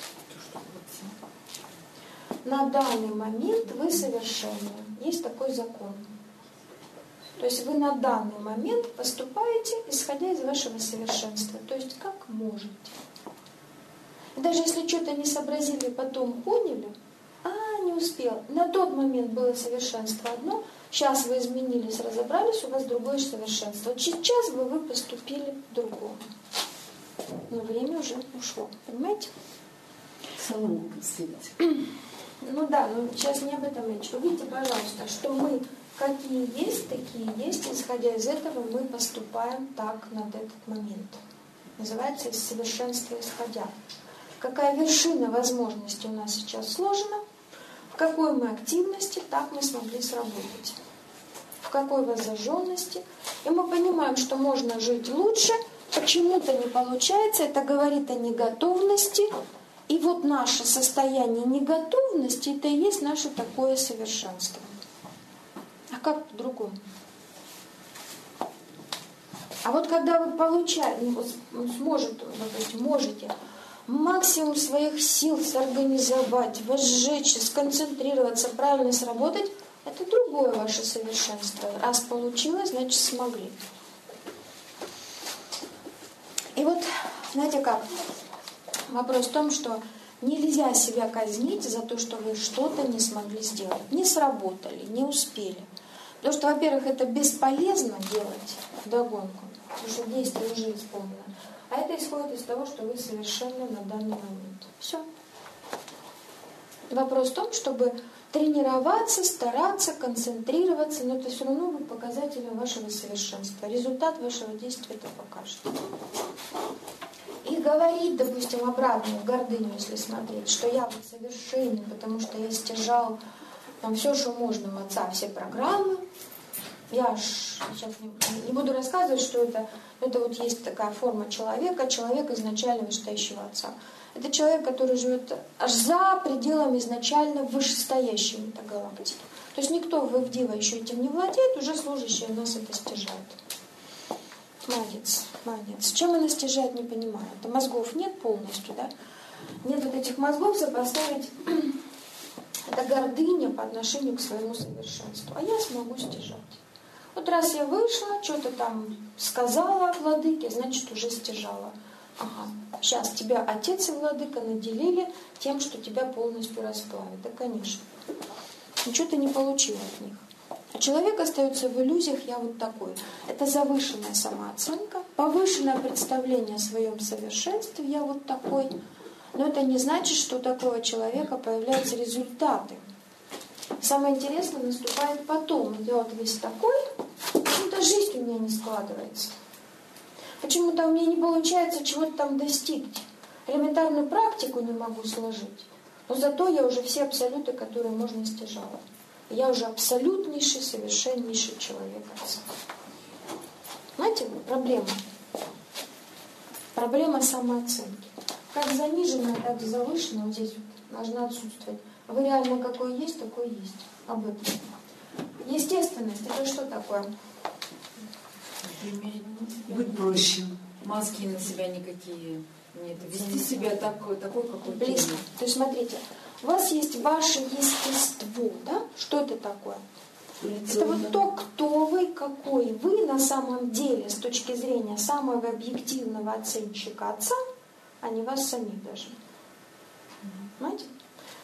На данный момент вы совершенны. Есть такой закон. То есть вы на данный момент поступаете, исходя из вашего совершенства. То есть как можете. И даже если что-то не сообразили, потом поняли, а, не успел. На тот момент было совершенство одно, сейчас вы изменились, разобрались, у вас другое совершенство. Вот сейчас бы вы поступили по-другому. Но время уже ушло. Понимаете? Соломку подставить. Ну да, но сейчас не об этом речь. Увидите, пожалуйста, что мы какие есть, такие есть. Исходя из этого мы поступаем так над этот момент. Называется из совершенства исходя. Какая вершина возможностей у нас сейчас сложена, в какой мы активности, так мы смогли сработать. В какой воззажженности. И мы понимаем, что можно жить лучше, почему-то не получается. Это говорит о неготовности. И вот наше состояние неготовности, это и есть наше такое совершенство. А как по-другому? А вот когда вы получаете, ну, сможете, допустим, можете максимум своих сил сорганизовать, возжечь, сконцентрироваться, правильно сработать, это другое ваше совершенство. Раз получилось, значит смогли. И вот, знаете как, вопрос в том, что нельзя себя казнить за то, что вы что-то не смогли сделать. Не сработали, не успели. Потому что, во-первых, это бесполезно делать вдогонку, потому что действие уже исполнено. А это исходит из того, что вы совершенно на данный момент. Все. Вопрос в том, чтобы тренироваться, стараться, концентрироваться, но это все равно будет показателем вашего совершенства. Результат вашего действия это покажет. И говорить, допустим, обратно в гордыню, если смотреть, что я вот совершенен, потому что я стяжал там все, что можно у отца, все программы. Я ж сейчас не, не буду рассказывать, что это. Это вот есть такая форма человека, человек изначально вышестоящего отца. Это человек, который живет аж за пределами изначально вышестоящей галактики. То есть никто в Эвдива еще этим не владеет, уже служащие у нас это стяжают. Молодец, молодец. Чем она стяжает, не понимаю. Это мозгов нет полностью, да? Нет вот этих мозгов сопоставить. Это гордыня по отношению к своему совершенству. А я смогу стяжать. Вот раз я вышла, что-то там сказала владыке, значит, уже стяжала. Ага, сейчас тебя отец и владыка наделили тем, что тебя полностью расплавит. Да, конечно. Ничего ты не получила от них. А человек остается в иллюзиях «я вот такой». Это завышенная самооценка, повышенное представление о своем совершенстве «я вот такой». Но это не значит, что у такого человека появляются результаты. Самое интересное наступает потом. Я вот весь такой, почему-то жизнь у меня не складывается. Почему-то у меня не получается чего-то там достигнуть. Элементарную практику не могу сложить. Но зато я уже все абсолюты, которые можно, стяжала. Я уже абсолютнейший, совершеннейший человек отца. Знаете, проблема. Проблема самооценки. Как заниженная, так и завышенная, вот здесь вот должна отсутствовать. Вы реально какой есть, такой есть. Об этом. Естественность, это что такое? Быть проще. Маски на себя никакие нет. Вести себя такой, такой какой ты. Близко. То есть смотрите, у вас есть ваше естество, да? Что это такое? Лицо, это вот да. то, кто вы, какой вы на самом деле с точки зрения самого объективного оценщика отца, а не вас самих даже. Понимаете?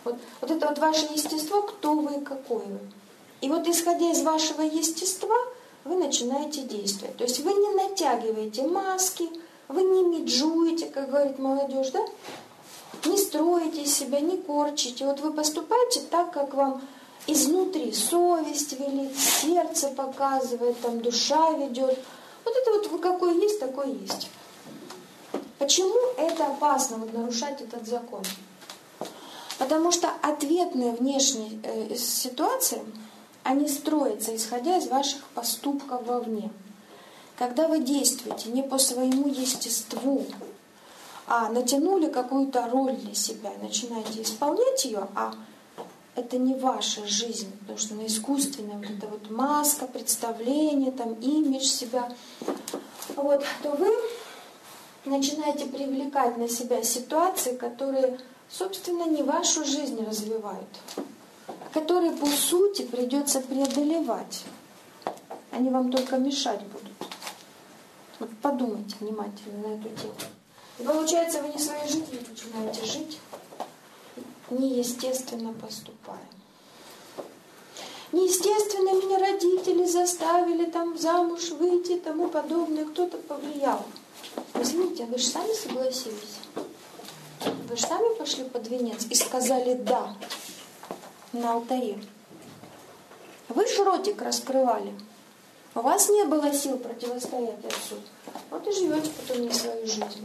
Вот, вот это вот ваше естество, кто вы и какой вы. И вот исходя из вашего естества, вы начинаете действовать. То есть вы не натягиваете маски, вы не меджуете, как говорит молодежь, да? Не строите из себя, не корчите. Вот вы поступаете так, как вам изнутри совесть велит, сердце показывает, там душа ведет. Вот это вот вы какой есть, такой есть. Почему это опасно, вот, нарушать этот закон? Потому что ответные внешние э, ситуации, они строятся, исходя из ваших поступков вовне. Когда вы действуете не по своему естеству, а натянули какую-то роль для себя, начинаете исполнять ее, а это не ваша жизнь, потому что она искусственная, вот эта вот маска, представление, там, имидж себя, вот, то вы начинаете привлекать на себя ситуации, которые, собственно, не вашу жизнь развивают, а которые, по сути, придется преодолевать. Они вам только мешать будут. Вот подумайте внимательно на эту тему. И получается, вы не своей жизнью начинаете жить, неестественно поступая. Неестественно меня родители заставили там замуж выйти и тому подобное, кто-то повлиял. Извините, вы же сами согласились. Вы же сами пошли под венец и сказали «да» на алтаре. Вы же ротик раскрывали. У вас не было сил противостоять отцу. Вот и живете потом не свою жизнь.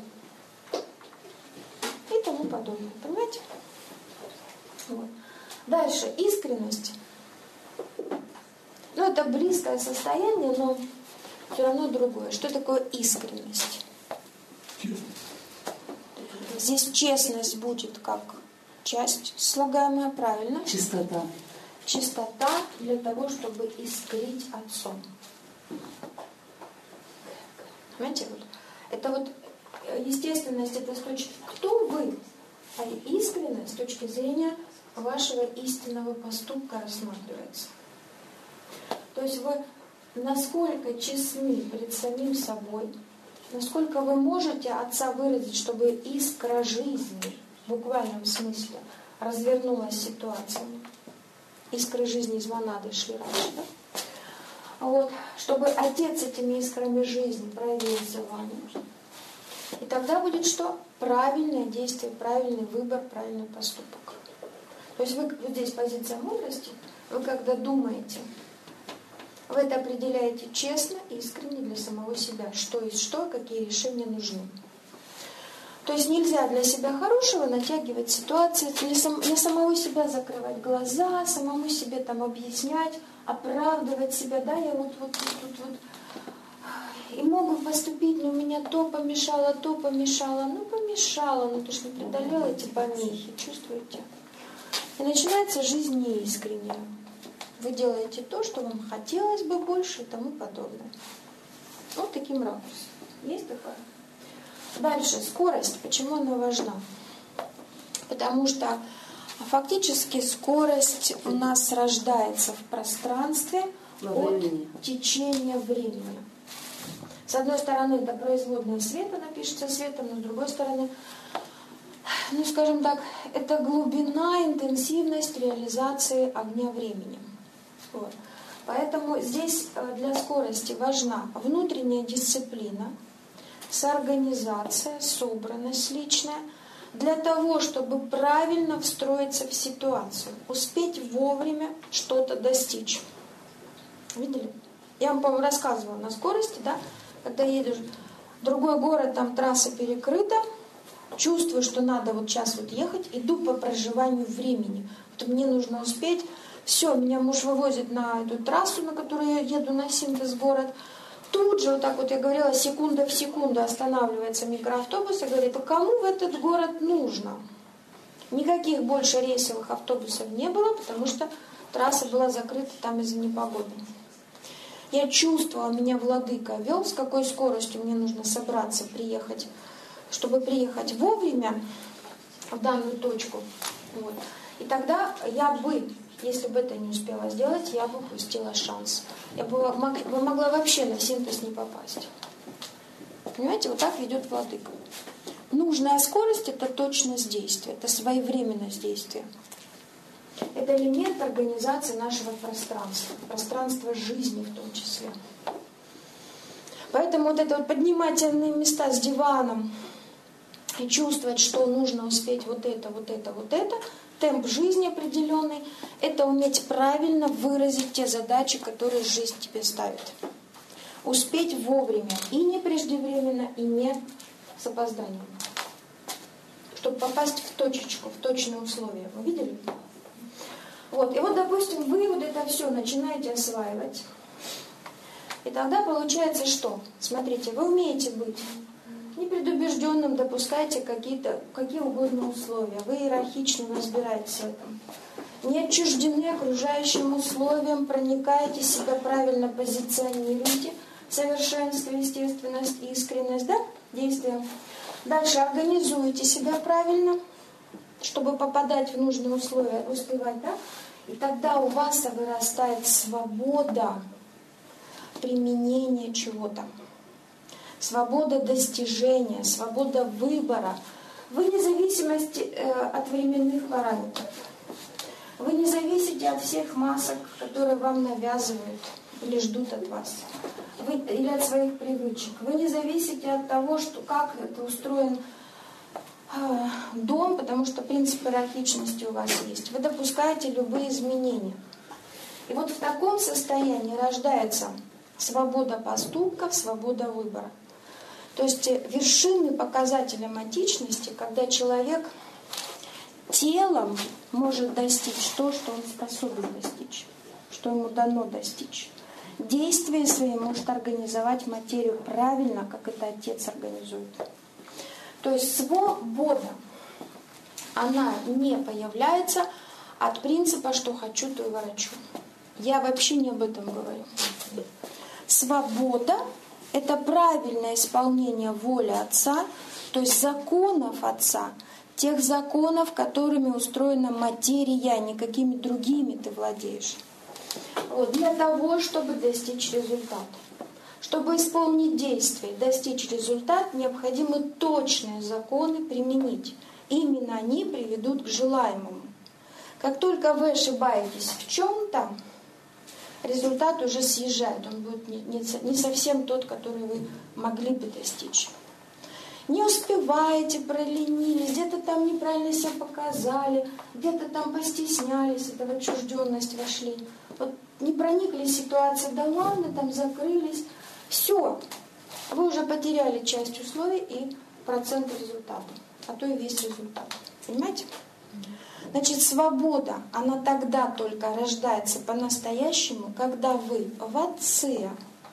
И тому подобное. Понимаете? Вот. Дальше. Искренность. Ну, это близкое состояние, но все равно другое. Что такое искренность? Здесь честность будет как часть слагаемая, правильно? Чистота. Чистота для того, чтобы искрить отцом. Понимаете? Вот. Это вот естественность, это с точки, кто вы, а искренность с точки зрения вашего истинного поступка рассматривается. То есть вы насколько честны перед самим собой, насколько вы можете отца выразить, чтобы искра жизни в буквальном смысле развернулась ситуация. Искры жизни из монады шли раньше, да? Вот, чтобы отец этими искрами жизни проявился вами. И тогда будет что? Правильное действие, правильный выбор, правильный поступок. То есть вы, вот здесь позиция мудрости, вы когда думаете, вы это определяете честно и искренне для самого себя, что есть что, какие решения нужны. То есть нельзя для себя хорошего натягивать ситуации, для, сам, для самого себя закрывать глаза, самому себе там объяснять, оправдывать себя, да, я вот, вот, вот, вот, вот и могу поступить, но у меня то помешало, то помешало, ну помешало, ну ты ж не преодолел эти помехи, чувствуете? И начинается жизнь неискренняя. Вы делаете то, что вам хотелось бы больше и тому подобное. Вот таким ракурсом. Есть такое? Дальше, скорость. Почему она важна? Потому что фактически скорость у нас рождается в пространстве от течения времени. С одной стороны, это производная света, напишется светом, но с другой стороны, ну скажем так, это глубина, интенсивность реализации огня времени. Вот. Поэтому здесь для скорости важна внутренняя дисциплина, соорганизация, собранность личная, для того, чтобы правильно встроиться в ситуацию, успеть вовремя что-то достичь. Видели? Я вам, по-моему, рассказывала на скорости, да? Когда едешь в другой город, там трасса перекрыта, чувствую, что надо вот сейчас вот ехать, иду по проживанию времени. Вот мне нужно успеть. Все, меня муж вывозит на эту трассу, на которую я еду на Синтез город. Тут же, вот так вот я говорила, секунда в секунду останавливается микроавтобус и говорит, а кому в этот город нужно? Никаких больше рейсовых автобусов не было, потому что трасса была закрыта там из-за непогоды. Я чувствовала, меня владыка вел, с какой скоростью мне нужно собраться, приехать, чтобы приехать вовремя в данную точку. Вот. И тогда я бы, если бы это не успела сделать, я бы упустила шанс. Я бы могла вообще на Синтез не попасть. Понимаете, вот так ведет владыка. Нужная скорость – это точность действия, это своевременность действия. Это элемент организации нашего пространства, пространства жизни в том числе. Поэтому вот это вот поднимательные места с диваном и чувствовать, что нужно успеть вот это, вот это, вот это, темп жизни определенный, это уметь правильно выразить те задачи, которые жизнь тебе ставит. Успеть вовремя, и не преждевременно, и не с опозданием. Чтобы попасть в точечку, в точные условия. Вы видели? Вот. И вот, допустим, вы вот это все начинаете осваивать. И тогда получается что? Смотрите, вы умеете быть непредубежденным, допускаете какие-то, какие угодно условия. Вы иерархично разбираетесь в этом. Не отчуждены окружающим условиям, проникаете, себя правильно позиционируете. Совершенство, естественность, искренность, да, действия. Дальше организуете себя правильно, чтобы попадать в нужные условия, успевать, да? И тогда у вас вырастает свобода применения чего-то. Свобода достижения, свобода выбора. Вы не зависимости э, от временных параметров. Вы не зависите от всех масок, которые вам навязывают или ждут от вас. Вы, или от своих привычек. Вы не зависите от того, что, как это устроен э, дом, потому что принцип иерархичности у вас есть. Вы допускаете любые изменения. И вот в таком состоянии рождается свобода поступков, свобода выбора. То есть вершины показателя матичности, когда человек телом может достичь то, что он способен достичь, что ему дано достичь. Действие своим может организовать материю правильно, как это Отец организует. То есть свобода, она не появляется от принципа, что хочу, то и ворочу. Я вообще не об этом говорю. Свобода – это правильное исполнение воли Отца, то есть законов Отца, тех законов, которыми устроена материя, не какими другими ты владеешь. Вот, для того, чтобы достичь результата. Чтобы исполнить действие, достичь результат, необходимы точные законы применить. Именно они приведут к желаемому. Как только вы ошибаетесь в чем-то, результат уже съезжает, он будет не, не, не совсем тот, который вы могли бы достичь. Не успеваете, проленились, где-то там неправильно себя показали, где-то там постеснялись, это в отчужденность вошли. Вот не проникли ситуации, да ладно, там закрылись. Все, вы уже потеряли часть условий и процент результата, а то и весь результат. Понимаете? Значит, свобода, она тогда только рождается по-настоящему, когда вы в Отце,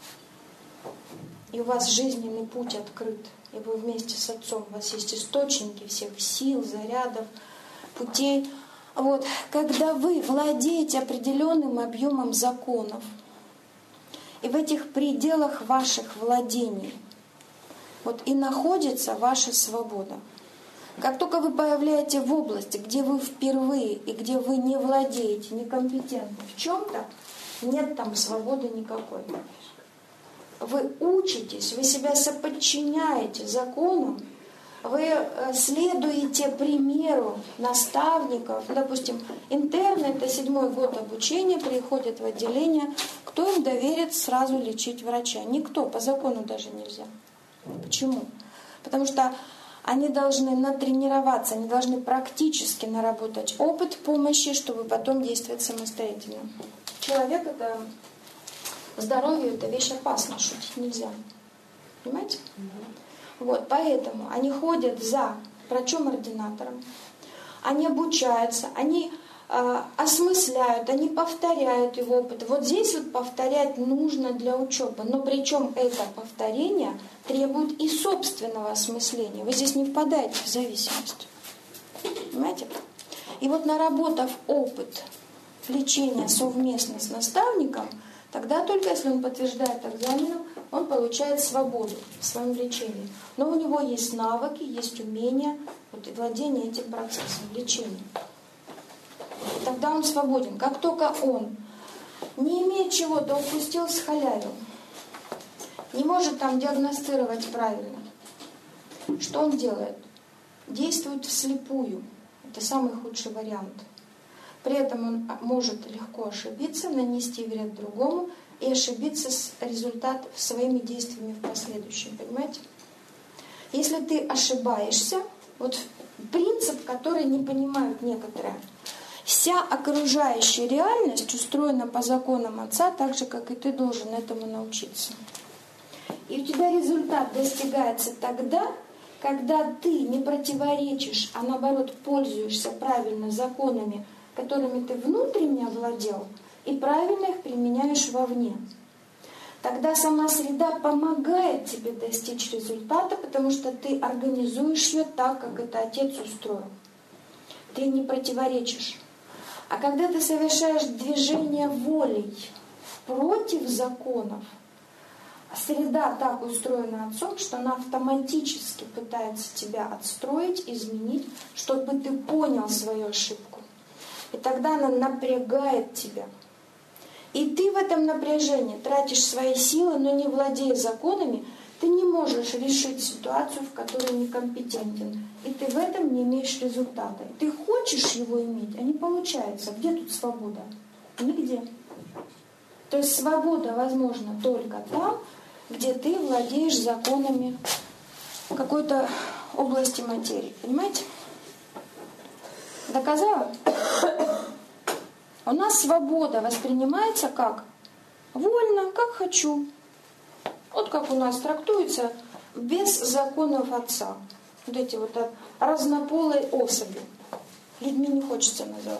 и у вас жизненный путь открыт, и вы вместе с Отцом, у вас есть источники всех сил, зарядов, путей. Вот, когда вы владеете определенным объемом законов, и в этих пределах ваших владений вот и находится ваша свобода. Как только вы появляетесь в области, где вы впервые и где вы не владеете, некомпетентны в чем-то, нет там свободы никакой. Вы учитесь, вы себя соподчиняете законам, вы следуете примеру наставников. Допустим, интерны, это седьмой год обучения, приходят в отделение. Кто им доверит сразу лечить врача? Никто, по закону даже нельзя. Почему? Потому что они должны натренироваться, они должны практически наработать опыт помощи, чтобы потом действовать самостоятельно. Человек — это здоровье, это вещь опасная, шутить нельзя. Понимаете? Вот, поэтому они ходят за врачом-ординатором, они обучаются, они э, осмысляют, они повторяют его опыт. Вот здесь вот повторять нужно для учебы, но причем это повторение требует и собственного осмысления. Вы здесь не впадаете в зависимость. Понимаете? И вот наработав опыт лечения совместно с наставником, тогда только если он подтверждает экзаменом, он получает свободу в своем лечении. Но у него есть навыки, есть умения, вот, владение этим процессом лечения. И тогда он свободен. Как только он не имеет чего-то, упустил, схалявил, не может там диагностировать правильно, что он делает? Действует вслепую. Это самый худший вариант. При этом он может легко ошибиться, нанести вред другому и ошибиться с результатом своими действиями в последующем. Понимаете? Если ты ошибаешься, вот принцип, который не понимают некоторые, вся окружающая реальность устроена по законам Отца, так же, как и ты должен этому научиться. И у тебя результат достигается тогда, когда ты не противоречишь, а наоборот пользуешься правильно законами, которыми ты внутренне овладел, и правильно их применяешь вовне. Тогда сама среда помогает тебе достичь результата, потому что ты организуешь ее так, как это Отец устроил. Ты не противоречишь. А когда ты совершаешь движение волей против законов, среда так устроена Отцом, что она автоматически пытается тебя отстроить, изменить, чтобы ты понял свою ошибку. И тогда она напрягает тебя. И ты в этом напряжении тратишь свои силы, но не владея законами, ты не можешь решить ситуацию, в которой некомпетентен. И ты в этом не имеешь результата. Ты хочешь его иметь, а не получается. Где тут свобода? Нигде. То есть свобода возможна только там, где ты владеешь законами какой-то области материи. Понимаете? Доказала? У нас свобода воспринимается как вольно, как хочу. Вот как у нас трактуется без законов Отца. Вот эти вот разнополые особи. Людьми не хочется называть.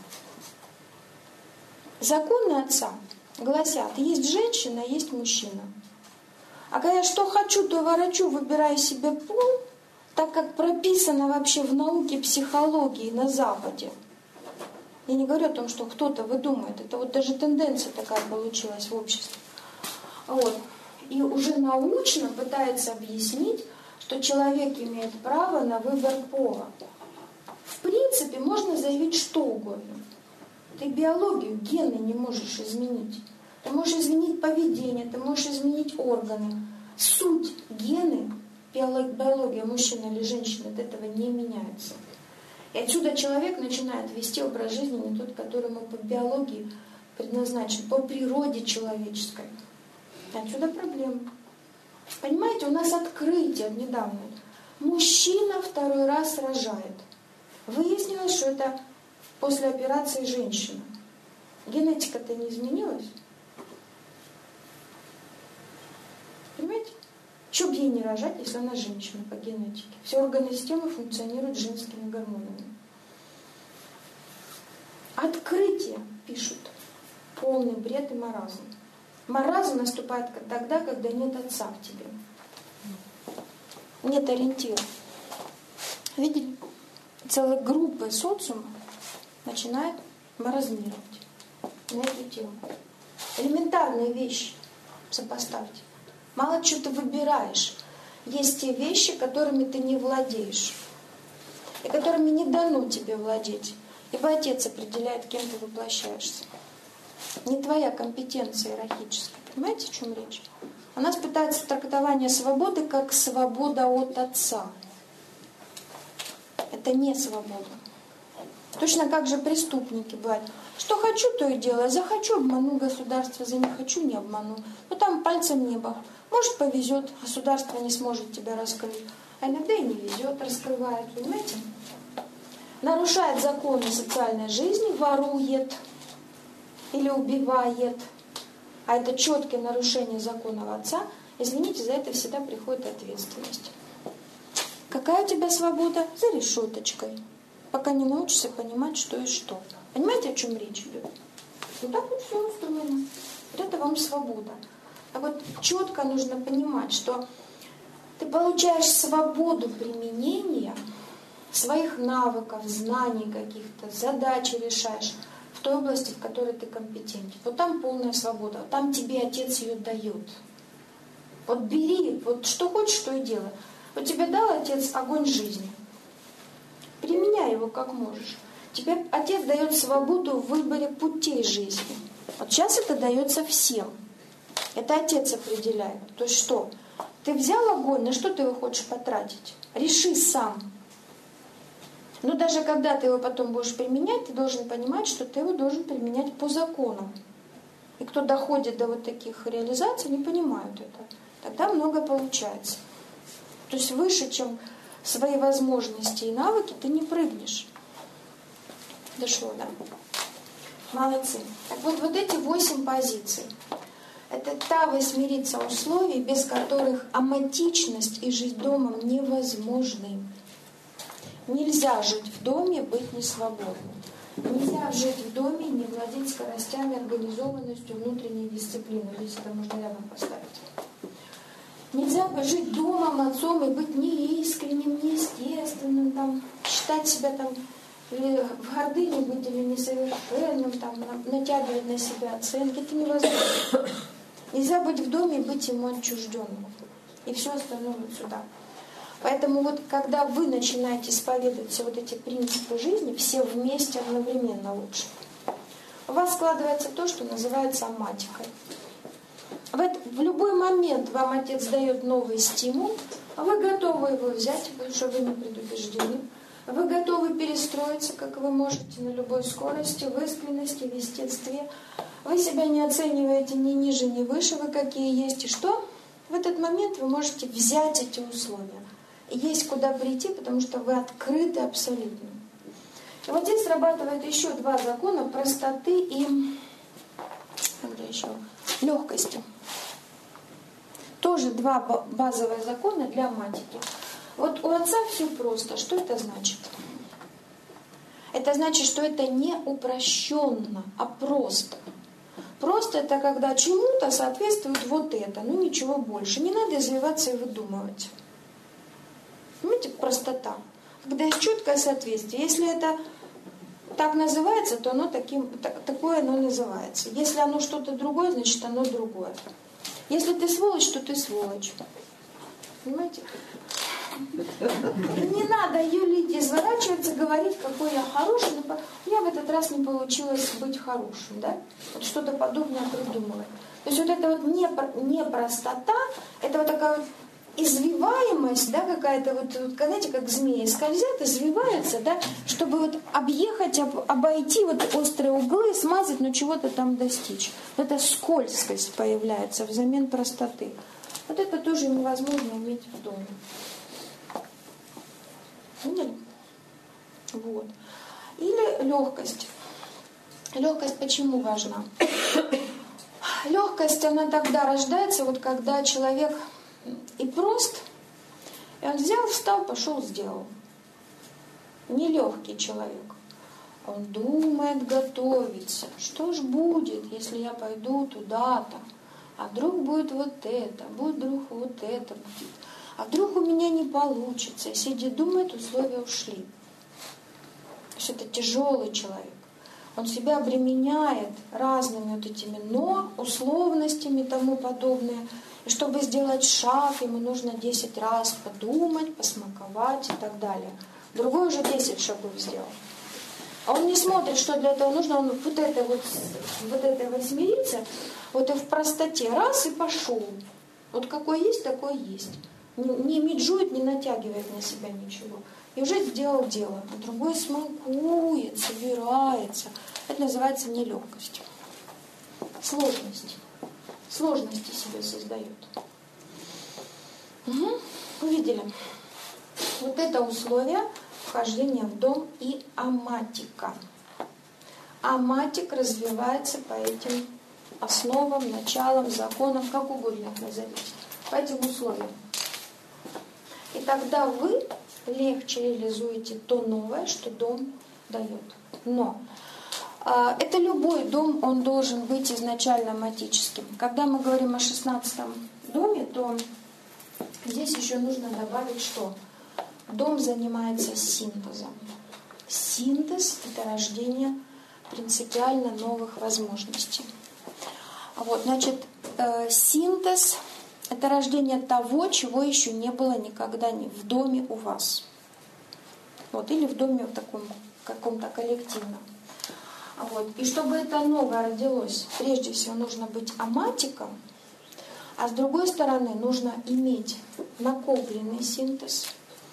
Законы Отца гласят, есть женщина, есть мужчина. А когда я что хочу, то ворочу, выбираю себе пол, так как прописано вообще в науке психологии на Западе. Я не говорю о том, что кто-то выдумает. Это вот даже тенденция такая получилась в обществе. Вот. И уже научно пытается объяснить, что человек имеет право на выбор пола. В принципе, можно заявить что угодно. Ты биологию, гены не можешь изменить. Ты можешь изменить поведение, ты можешь изменить органы. Суть, гены, биология мужчины или женщины от этого не меняется. И отсюда человек начинает вести образ жизни не тот, который ему по биологии предназначен, по природе человеческой. Отсюда проблема. Понимаете, у нас открытие недавно. Мужчина второй раз рожает. Выяснилось, что это после операции женщина. Генетика-то не изменилась. Понимаете? Что бы ей не рожать, если она женщина по генетике? Все органы системы функционируют женскими гормонами. Открытие, пишут, полный бред и маразм. Маразм наступает тогда, когда нет Отца в тебе. Нет ориентира. Видели? Целая группа социума начинает маразмировать на эту тему. Элементарные вещи сопоставьте. Мало что ты выбираешь. Есть те вещи, которыми ты не владеешь. И которыми не дано тебе владеть. Ибо Отец определяет, кем ты воплощаешься. Не твоя компетенция иерархическая. Понимаете, о чем речь? У нас пытается трактование свободы как свобода от Отца. Это не свобода. Точно как же преступники бывают. Что хочу, то и делаю. Захочу, обману государство, за не хочу, не обману. Но там пальцем небо. Может, повезет, государство не сможет тебя раскрыть. А иногда и не везет, раскрывает, понимаете? Нарушает законы социальной жизни, ворует или убивает. А это четкое нарушение законов Отца. Извините, за это всегда приходит ответственность. Какая у тебя свобода? За решеточкой. Пока не научишься понимать, что и что. Понимаете, о чем речь идет? Вот так вот все устроено. Вот это вам свобода. А вот четко нужно понимать, что ты получаешь свободу применения своих навыков, знаний каких-то, задачи решаешь в той области, в которой ты компетентен. Вот там полная свобода. Вот там тебе Отец ее дает. Вот бери, вот что хочешь, что и делай. Вот тебе дал Отец огонь жизни. Применяй его как можешь. Тебе Отец дает свободу в выборе путей жизни. Вот сейчас это дается всем. Это Отец определяет. То есть что? Ты взял огонь, на что ты его хочешь потратить? Реши сам. Но даже когда ты его потом будешь применять, ты должен понимать, что ты его должен применять по закону. И кто доходит до вот таких реализаций, не понимают это. Тогда много получается. То есть выше, чем свои возможности и навыки, ты не прыгнешь. Дошло, да? Молодцы. Так вот, вот эти восемь позиций. Это та восьмерица условий, без которых аматичность и жизнь домом невозможны. Нельзя жить в доме, быть несвободным. Нельзя жить в доме, не владеть скоростями, организованностью, внутренней дисциплиной. Здесь это можно рядом поставить. Нельзя жить домом, отцом и быть неискренним, неестественным, там, считать себя там, или в гордыне быть или несовершенным, там, натягивать на себя оценки. Это невозможно. Нельзя быть в доме и быть ему отчужденным. И все остальное вот сюда. Поэтому вот когда вы начинаете исповедовать все вот эти принципы жизни, все вместе одновременно лучше, у вас складывается то, что называется аматикой. В, это, в любой момент вам отец дает новый стимул, а вы готовы его взять, потому что вы не предубеждены. Вы готовы перестроиться, как вы можете, на любой скорости, в искренности, в естестве. Вы себя не оцениваете ни ниже, ни выше, вы какие есть. И что? В этот момент вы можете взять эти условия. Есть куда прийти, потому что вы открыты абсолютно. И вот здесь срабатывает еще два закона простоты и еще, легкости. Тоже два базовых закона для матики. Вот у отца все просто. Что это значит? Это значит, что это не упрощенно, а просто. Просто это когда чему-то соответствует вот это, ну ничего больше. Не надо извиваться и выдумывать. Понимаете, простота. Когда есть четкое соответствие. Если это так называется, то оно таким, так, такое оно называется. Если оно что-то другое, значит оно другое. Если ты сволочь, то ты сволочь. Понимаете? Не надо юлить, изворачиваться, говорить, какой я хороший. Но у меня в этот раз не получилось быть хорошим. Да? Вот что-то подобное придумывать. То есть вот эта вот непростота, это вот такая вот извиваемость, да, какая-то вот, вот, знаете, как змеи скользят, извиваются, да, чтобы вот объехать, об, обойти вот острые углы, смазать, но чего-то там достичь. Вот эта скользкость появляется взамен простоты. Вот это тоже невозможно иметь в доме. Поняли? Вот. Или легкость. Легкость почему важна? Легкость, она тогда рождается, вот когда человек и прост, и он взял, встал, пошел, сделал. Нелегкий человек. Он думает, готовится. Что ж будет, если я пойду туда-то? А вдруг будет вот это, будет вдруг вот это будет. А вдруг у меня не получится. И сидит, думает, условия ушли. То есть это тяжелый человек. Он себя обременяет разными вот этими «но», условностями и тому подобное. И чтобы сделать шаг, ему нужно десять раз подумать, посмаковать и так далее. Другой уже десять шагов сделал. А он не смотрит, что для этого нужно. Он вот это вот, вот этой восьмерице, вот и в простоте раз и пошел. Вот какой есть, такой есть. Не, не меджует, не натягивает на себя ничего. И уже сделал дело. А другой смакует, собирается. Это называется нелегкость. Сложность. Сложности себе создает. Угу. Увидели? Вот это условие вхождения в дом и аматика. Аматик развивается по этим основам, началам, законам, как угодно их назовите. По этим условиям. И тогда вы легче реализуете то новое, что дом дает. Но а, это любой дом, он должен быть изначально аматическим. Когда мы говорим о шестнадцатом доме, то здесь еще нужно добавить, что дом занимается синтезом. Синтез – это рождение принципиально новых возможностей. Вот, значит, э, синтез – это рождение того, чего еще не было никогда ни в доме у вас. Вот, или в доме в таком каком-то коллективном. Вот. И чтобы это новое родилось, прежде всего нужно быть аматиком, а с другой стороны нужно иметь накопленный синтез.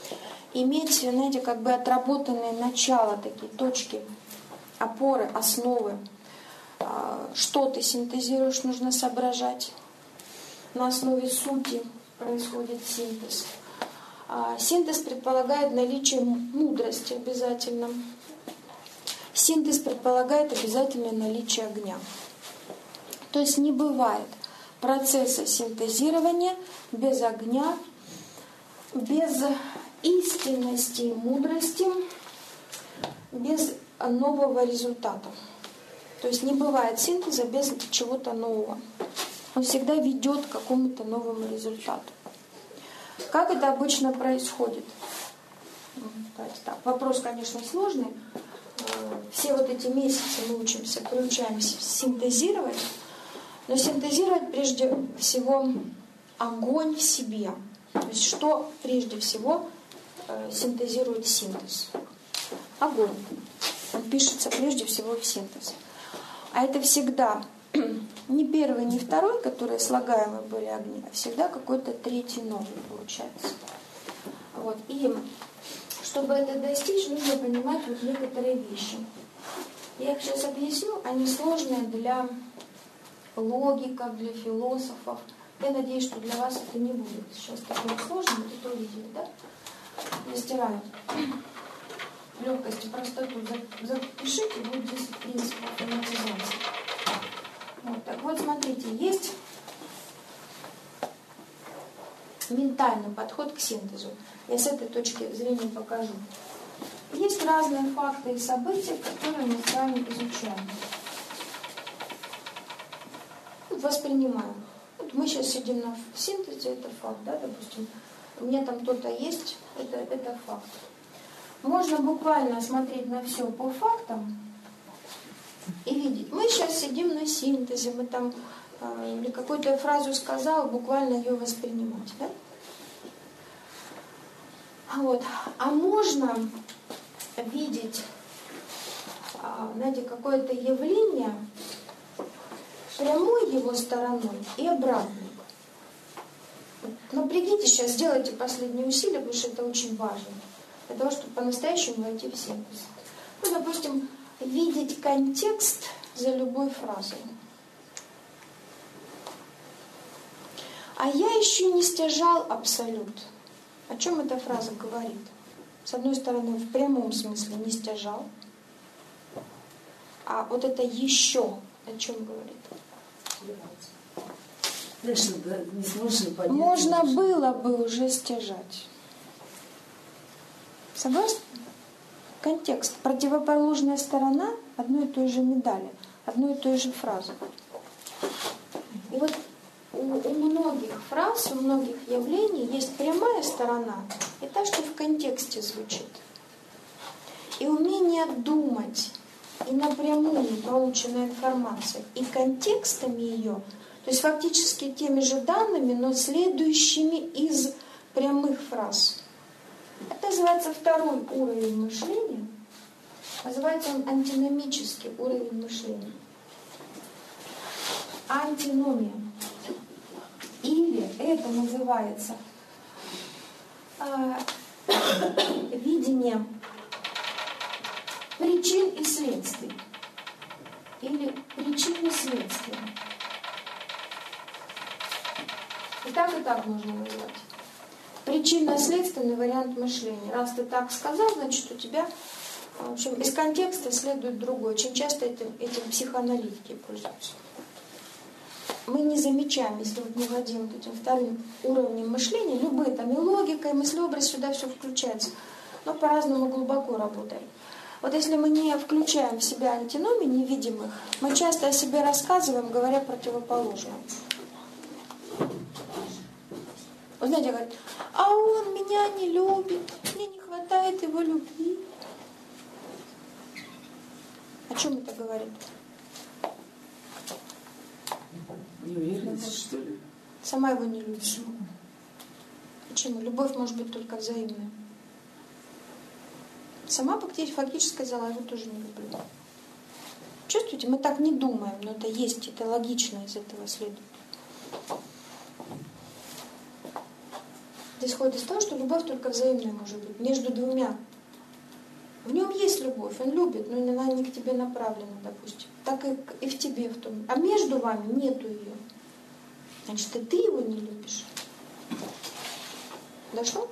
иметь, знаете, как бы отработанные начала, такие точки, опоры, основы. Что ты синтезируешь, нужно соображать. На основе сути происходит синтез. Синтез предполагает наличие мудрости обязательно. Синтез предполагает обязательное наличие огня. То есть не бывает процесса синтезирования без огня, без истинности и мудрости, без нового результата. То есть не бывает синтеза без чего-то нового. Он всегда ведет к какому-то новому результату. Как это обычно происходит? Так, вопрос, конечно, сложный. Все вот эти месяцы мы учимся, приучаемся синтезировать, но синтезировать прежде всего огонь в себе. То есть что прежде всего синтезирует синтез? Огонь. Он пишется прежде всего в синтез. А это всегда не первый, не второй, которые слагаемые были огни, а всегда какой-то третий новый получается. Вот. И чтобы это достичь, нужно понимать вот некоторые вещи. Я их сейчас объясню, они сложные для логиков, для философов. Я надеюсь, что для вас это не будет сейчас такое сложное, вы это увидели, да? Я стираю. Легкость и простоту запишите, будет десять принципов автоматизации. Вот, так вот, смотрите, есть ментальный подход к синтезу. Я с этой точки зрения покажу. Есть разные факты и события, которые мы с вами изучаем. Вот, воспринимаем. Вот мы сейчас сидим на синтезе, это факт, да, допустим. У меня там кто-то есть, это, это факт. Можно буквально смотреть на все по фактам и видеть. Мы сейчас сидим на синтезе, мы там э, или какую-то фразу сказал, буквально ее воспринимать, да? Вот. А можно видеть, э, знаете, какое-то явление прямой его стороной и обратной. Напрягите сейчас, сделайте последние усилия, потому что это очень важно. Для того, чтобы по-настоящему войти в синтез. Ну, допустим, видеть контекст за любой фразой. А я еще не стяжал абсолют. О чем эта фраза говорит? С одной стороны, в прямом смысле не стяжал. А вот это еще о чем говорит? Дальше да, не сможешь поднять. Можно было бы уже стяжать. Согласны? Контекст. Противоположная сторона одной и той же медали, одной и той же фразы. И вот у, у многих фраз, у многих явлений есть прямая сторона и та, что в контексте звучит. И умение думать и напрямую полученной информацией, и контекстами ее, то есть фактически теми же данными, но следующими из прямых фраз. Это называется второй уровень мышления. Называется он антиномический уровень мышления. Антиномия. Или это называется э, видение причин и следствий. Или причины следствия. И так, и так можно назвать. Причинно-следственный вариант мышления. Раз ты так сказал, значит у тебя, в общем, из контекста следует другое. Очень часто этим, этим психоаналитики пользуются. Мы не замечаем, если вот не владеем вот этим вторым уровнем мышления, любые там и логика, и мыслеобраз, сюда все включается, но по-разному глубоко работает. Вот если мы не включаем в себя антиномии, не видим их, мы часто о себе рассказываем, говоря противоположное. Вы знаете, говорят, а он меня не любит, мне не хватает его любви. О чем это говорит? Неуверенность, что ли? Сама его не любит. Почему? Любовь может быть только взаимная. Сама фактически сказала, я его тоже не люблю. Чувствуете, мы так не думаем, но это есть, это логично из этого следует. Это исходит из того, что любовь только взаимная может быть, между двумя. В нем есть любовь, он любит, но она не к тебе направлена, допустим. Так и, и в тебе в том. А между вами нету ее. Значит, и ты его не любишь. Дошло?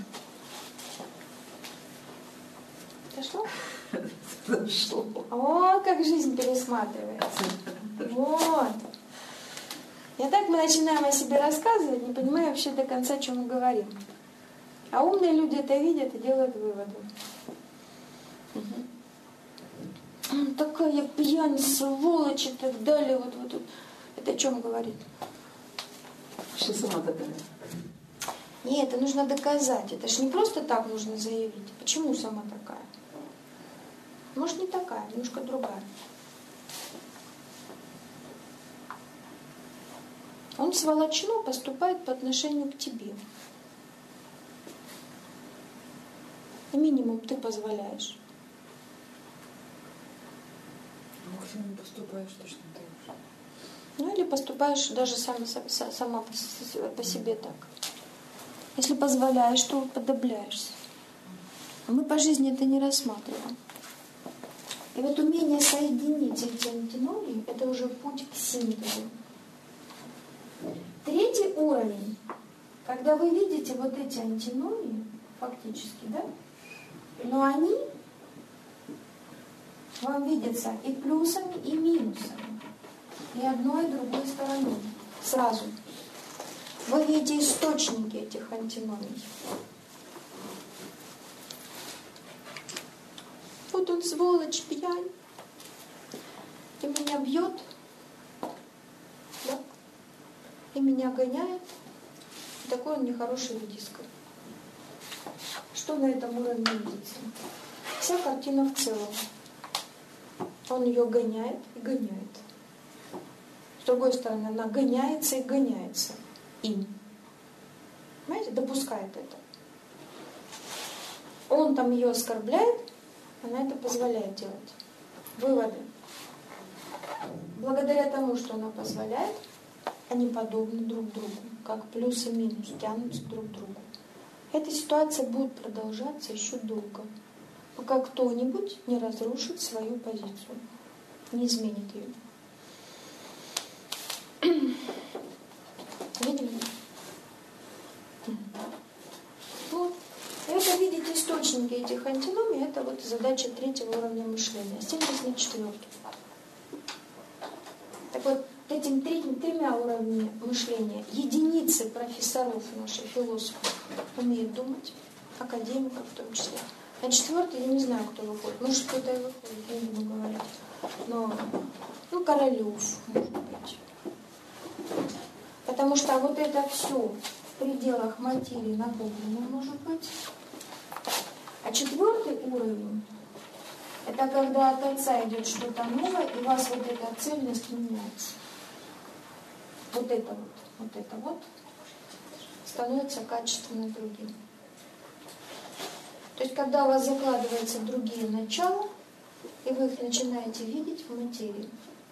Дошло? Дошло. О, как жизнь пересматривается. Вот. И так мы начинаем о себе рассказывать, не понимая вообще до конца, о чем мы говорим. А умные люди это видят и делают выводы. Угу. Такая пьянь, сволочь и так далее. Вот, вот, вот. Это о чем говорит? Что сама такая? Нет, это нужно доказать. Это же не просто так нужно заявить. Почему сама такая? Может, не такая, немножко другая. Он сволочно поступает по отношению к тебе. И минимум ты позволяешь. Максимум поступаешь точно так же. Ну или поступаешь даже сам, сама по себе так. Если позволяешь, то уподобляешься. А мы по жизни это не рассматриваем. И вот умение соединить эти антиномии — это уже путь к синтезу. Третий уровень, когда вы видите вот эти антиномии, фактически, да, но они вам видятся и плюсами, и минусами, и одной, и другой стороной, сразу. Вы видите источники этих антиномий. Вот он, сволочь, пьянь, и меня бьет, да? И меня гоняет. И такой он нехороший редиска. Что на этом уровне видится? Вся картина в целом. Он ее гоняет и гоняет. С другой стороны, она гоняется и гоняется им. Понимаете, допускает это. Он там ее оскорбляет, она это позволяет делать. Выводы. Благодаря тому, что она позволяет, они подобны друг другу, как плюс и минус, тянутся друг к другу. Эта ситуация будет продолжаться еще долго, пока кто-нибудь не разрушит свою позицию, не изменит ее. Видели? Вот. Это видеть источники этих антиномий, это вот задача третьего уровня мышления. Синтез на четвертый. Так вот, этим третьим, тремя уровнями мышления единицы профессоров наших философов умеют думать, академиков в том числе. На четвертый я не знаю, кто выходит. Может, кто-то и выходит, не буду говорить. Но, ну, Королев, может быть. Потому что вот это все в пределах материи накоплено, может быть. А четвертый уровень — это когда от Отца идет что-то новое, и у вас вот эта цельность меняется. Вот это вот, вот это вот становится качественно другим. То есть, когда у вас закладываются другие начала, и вы их начинаете видеть в материи.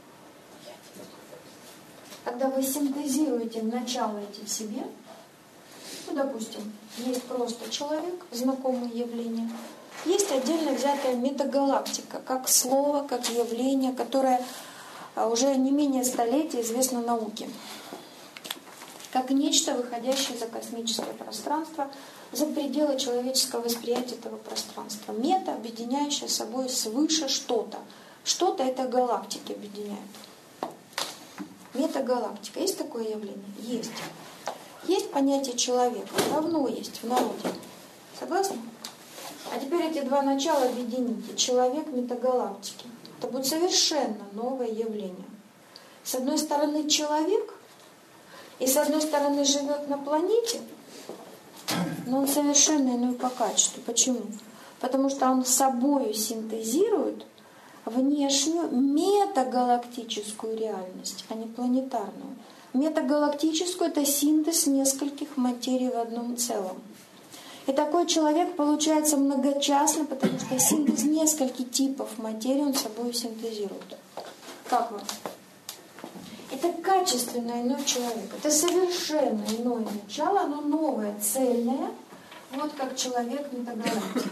Когда вы синтезируете начало эти в себе, ну, допустим, есть просто человек, знакомое явление, есть отдельно взятая метагалактика, как слово, как явление, которое уже не менее столетия известно науке, как нечто, выходящее за космическое пространство, за пределы человеческого восприятия этого пространства. Мета, объединяющая собой свыше что-то. Что-то это галактики объединяет. Метагалактика. Есть такое явление? Есть. Есть понятие человека. Равно есть в народе. Согласны? А теперь эти два начала объедините. Человек, метагалактики. Это будет совершенно новое явление. С одной стороны человек, и с одной стороны живет на планете, но он совершенно иной по качеству. Почему? Потому что он собою синтезирует внешнюю метагалактическую реальность, а не планетарную. Метагалактическую — это синтез нескольких материй в одном целом. И такой человек получается многочастно, потому что синтез нескольких типов материи он собой синтезирует. Как вам? Это качественно иной человек. Это совершенно иное начало, оно новое, цельное. Вот как человек метагалактики.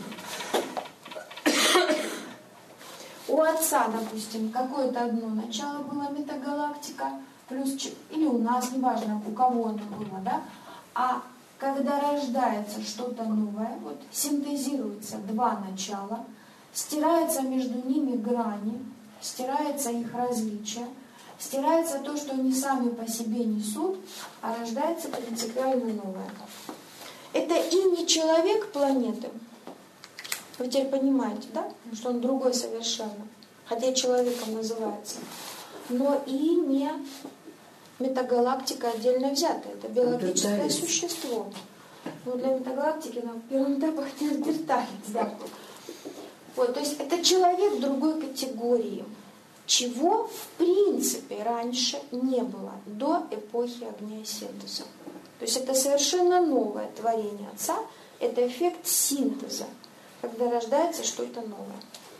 У Отца, допустим, какое-то одно начало было метагалактика, плюс, или у нас, неважно, у кого оно было, да? А когда рождается что-то новое, вот синтезируются два начала, стираются между ними грани, стирается их различие, стирается то, что они сами по себе несут, а рождается принципиально новое. Это и не человек планеты. Вы теперь понимаете, да? Что он другой совершенно. Хотя человеком называется. Но и не метагалактика отдельно взятая. Это биологическое существо. Но для метагалактики нам в первом этапе не отвертались. Да. Вот, то есть это человек другой категории. Чего в принципе раньше не было до эпохи огня и синтеза. То есть это совершенно новое творение Отца. Это эффект синтеза, когда рождается что-то новое.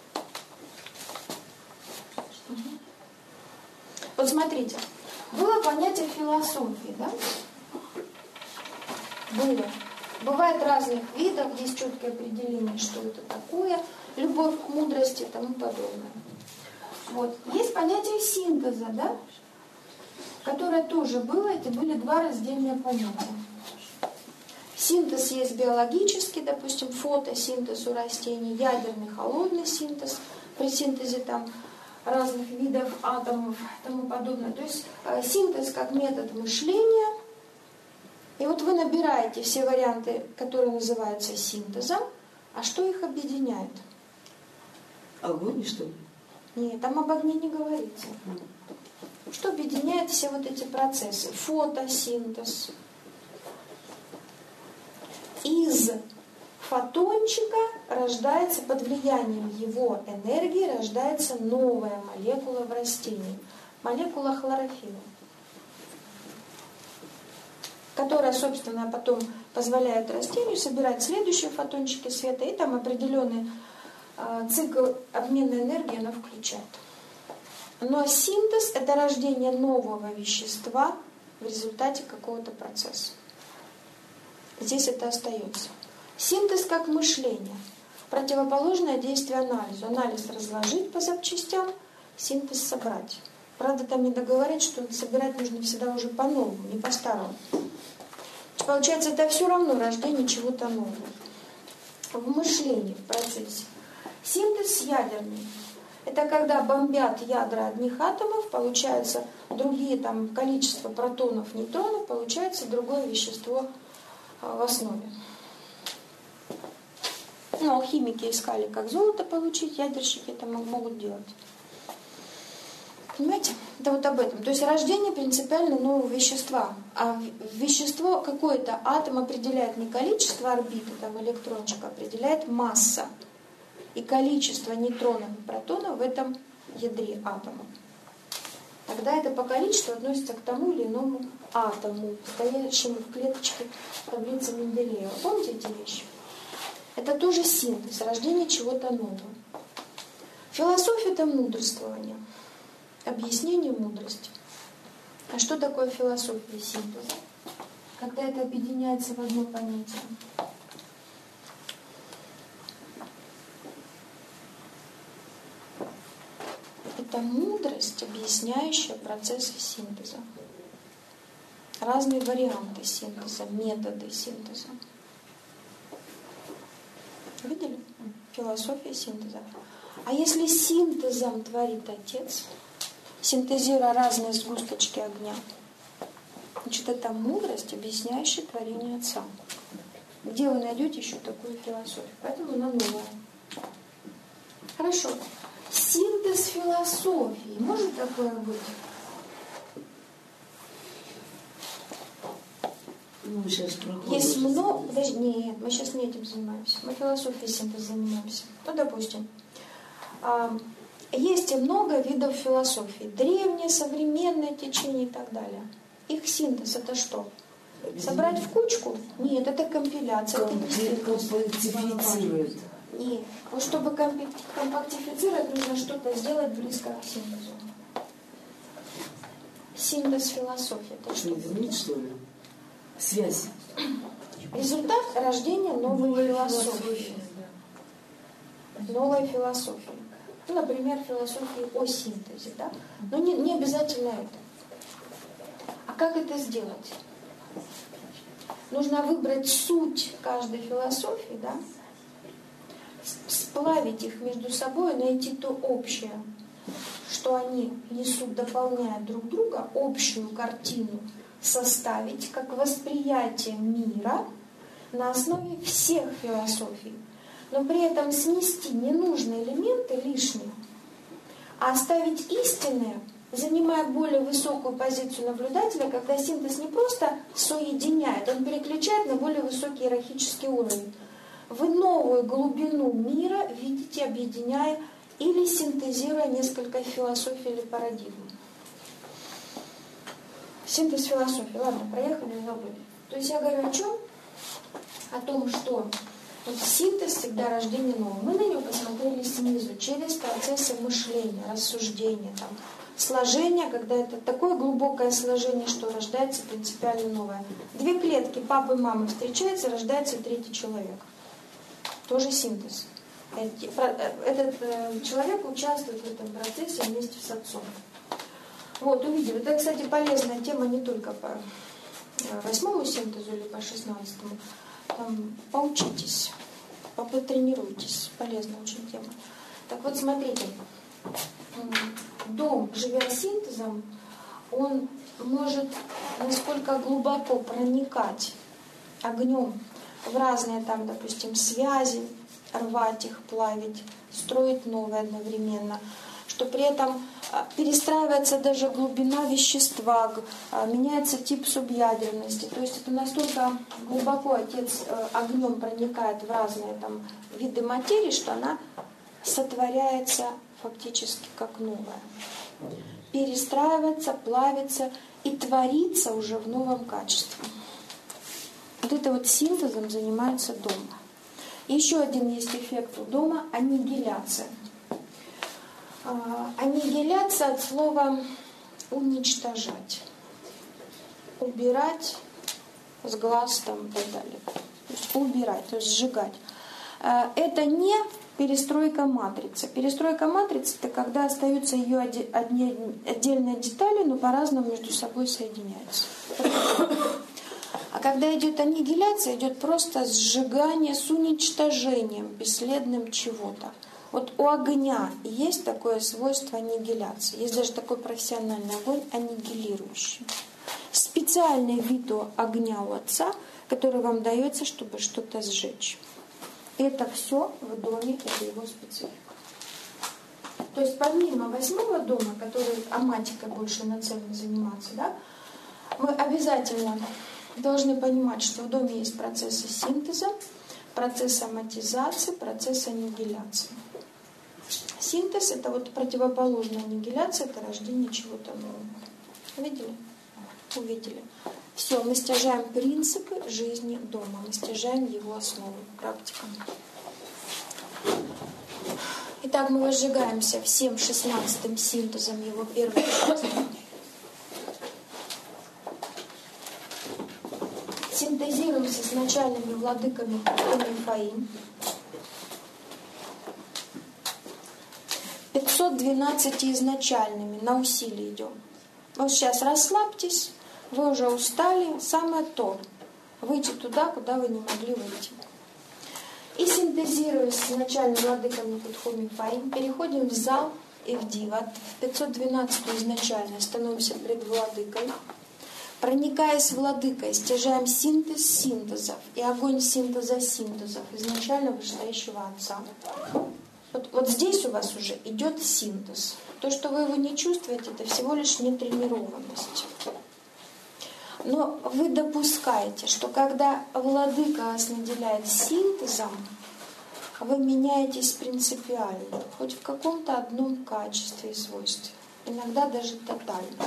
Вот смотрите, было понятие философии, да? Было. Бывает разных видов, есть четкое определение, что это такое, любовь к мудрости и тому подобное. Вот. Есть понятие синтеза, да? Которое тоже было, это были два раздельные понятия. Синтез есть биологический, допустим, фотосинтез у растений, ядерный, холодный синтез, при синтезе там разных видов атомов и тому подобное. То есть э, синтез как метод мышления. И вот вы набираете все варианты, которые называются синтезом, а что их объединяет? Огонь, что ли? Нет, там об огне не говорится. Что объединяет все вот эти процессы? Фотосинтез. Из фотончика рождается, под влиянием его энергии, рождается новая молекула в растении. Молекула хлорофилла. Которая, собственно, потом позволяет растению собирать следующие фотончики света, и там определенный э, цикл обмена энергии она включает. Но синтез – это рождение нового вещества в результате какого-то процесса. Здесь это остается. Синтез как мышление. Противоположное действие анализу. Анализ разложить по запчастям, синтез собрать. Правда, там не договорить, что собирать нужно всегда уже по-новому, не по-старому. Получается, это все равно рождение чего-то нового. В мышлении, в процессе. Синтез ядерный. Это когда бомбят ядра одних атомов, получается другие там количество протонов, нейтронов, получается другое вещество в основе. Ну, алхимики искали, как золото получить, ядерщики это могут делать. Понимаете? Это вот об этом. То есть рождение принципиально нового вещества. А вещество, какой-то атом определяет не количество орбиты, там электрончик определяет масса и количество нейтронов и протонов в этом ядре атома. Тогда это по количеству относится к тому или иному атому, стоящему в клеточке таблицы Менделеева. Помните эти вещи? Это тоже синтез, рождение чего-то нового. Философия – это мудрствование, объяснение мудрости. А что такое философия синтеза? Когда это объединяется в одно понятие. Это мудрость, объясняющая процессы синтеза. Разные варианты синтеза, методы синтеза. Видели? Философия синтеза. А если синтезом творит Отец, синтезируя разные сгусточки огня, значит, это мудрость, объясняющая творение Отца. Где вы найдете еще такую философию? Поэтому она новая. Хорошо. Синтез философии. Может такое быть? Ну, сейчас проходим. Есть много... Подожди, нет, мы сейчас не этим занимаемся. Мы философией синтеза занимаемся. Ну, допустим. Есть много видов философии. Древнее, современное течение и так далее. Их синтез это что? Собрать в кучку? Нет, это компиляция. Компактифицирует. Нет. Вот чтобы компактифицировать, нужно что-то сделать близко к синтезу. синтез философии. Это что? Изменить, что ли? Связь. Результат рождения новой, новой философии. Новой философии. Ну, например, философии о синтезе. Да? Но не, не обязательно это. А как это сделать? Нужно выбрать суть каждой философии, да? Сплавить их между собой, найти то общее, что они несут, дополняют друг друга, общую картину составить как восприятие мира на основе всех философий, но при этом снести ненужные элементы лишние, а оставить истинные, занимая более высокую позицию наблюдателя, когда синтез не просто соединяет, он переключает на более высокий иерархический уровень. Вы новую глубину мира видите, объединяя или синтезируя несколько философий или парадигм. Синтез философии. Ладно, проехали, забыли. То есть я говорю о чем? О том, что вот синтез всегда рождение нового. Мы на него посмотрели снизу, через процессы мышления, рассуждения, там, сложения, когда это такое глубокое сложение, что рождается принципиально новое. Две клетки папы и мамы встречаются, рождается третий человек. Тоже синтез. Этот человек участвует в этом процессе вместе с отцом. Вот, увидели. Это, кстати, полезная тема не только по восьмому синтезу или по шестнадцатому. Там, поучитесь, потренируйтесь. Полезная очень тема. Так вот, смотрите. Дом, живя синтезом, он может насколько глубоко проникать огнем в разные там, допустим, связи, рвать их, плавить, строить новые одновременно, что при этом перестраивается даже глубина вещества, меняется тип субъядерности. То есть это настолько глубоко отец огнем проникает в разные там виды материи, что она сотворяется фактически как новая. Перестраивается, плавится и творится уже в новом качестве. Вот это вот синтезом занимается дом. Еще один есть эффект у дома – аннигиляция. Аннигиляция от слова уничтожать, убирать с глаз там, и так далее. То есть убирать, то есть сжигать. Это не перестройка матрицы. Перестройка матрицы – это когда остаются ее одни отдельные детали, но по-разному между собой соединяются. А когда идет аннигиляция, идет просто сжигание с уничтожением бесследным чего-то. Вот у огня есть такое свойство аннигиляции. Есть даже такой профессиональный огонь аннигилирующий. Специальный вид огня у отца, который вам дается, чтобы что-то сжечь. Это все в доме, это его специфика. То есть помимо восьмого дома, который аматикой больше нацелен заниматься, да, мы обязательно должны понимать, что в доме есть процессы синтеза, процесс аматизации, процесс аннигиляции. Синтез – это вот противоположная аннигиляция, это рождение чего-то нового. Видели? Увидели. Все, мы стяжаем принципы жизни дома, мы стяжаем его основы, практикам. Итак, мы возжигаемся всем шестнадцатым синтезом его первой части. Синтезируемся с начальными владыками Фаим. пятьсот двенадцать изначальными, на усилие идем. Вот сейчас расслабьтесь, вы уже устали, самое то. Выйти туда, куда вы не могли выйти. И синтезируясь с начальными владыками Пудхоми Фаим, переходим в зал и в дива. В пятьсот двенадцатую изначально становимся пред владыкой. Проникаясь владыкой, стяжаем синтез синтезов и огонь синтеза синтезов изначально вышестоящего Отца. Вот, вот здесь у вас уже идет синтез. То, что вы его не чувствуете, это всего лишь нетренированность. Но вы допускаете, что когда владыка вас наделяет синтезом, вы меняетесь принципиально, хоть в каком-то одном качестве и свойстве, иногда даже тотально.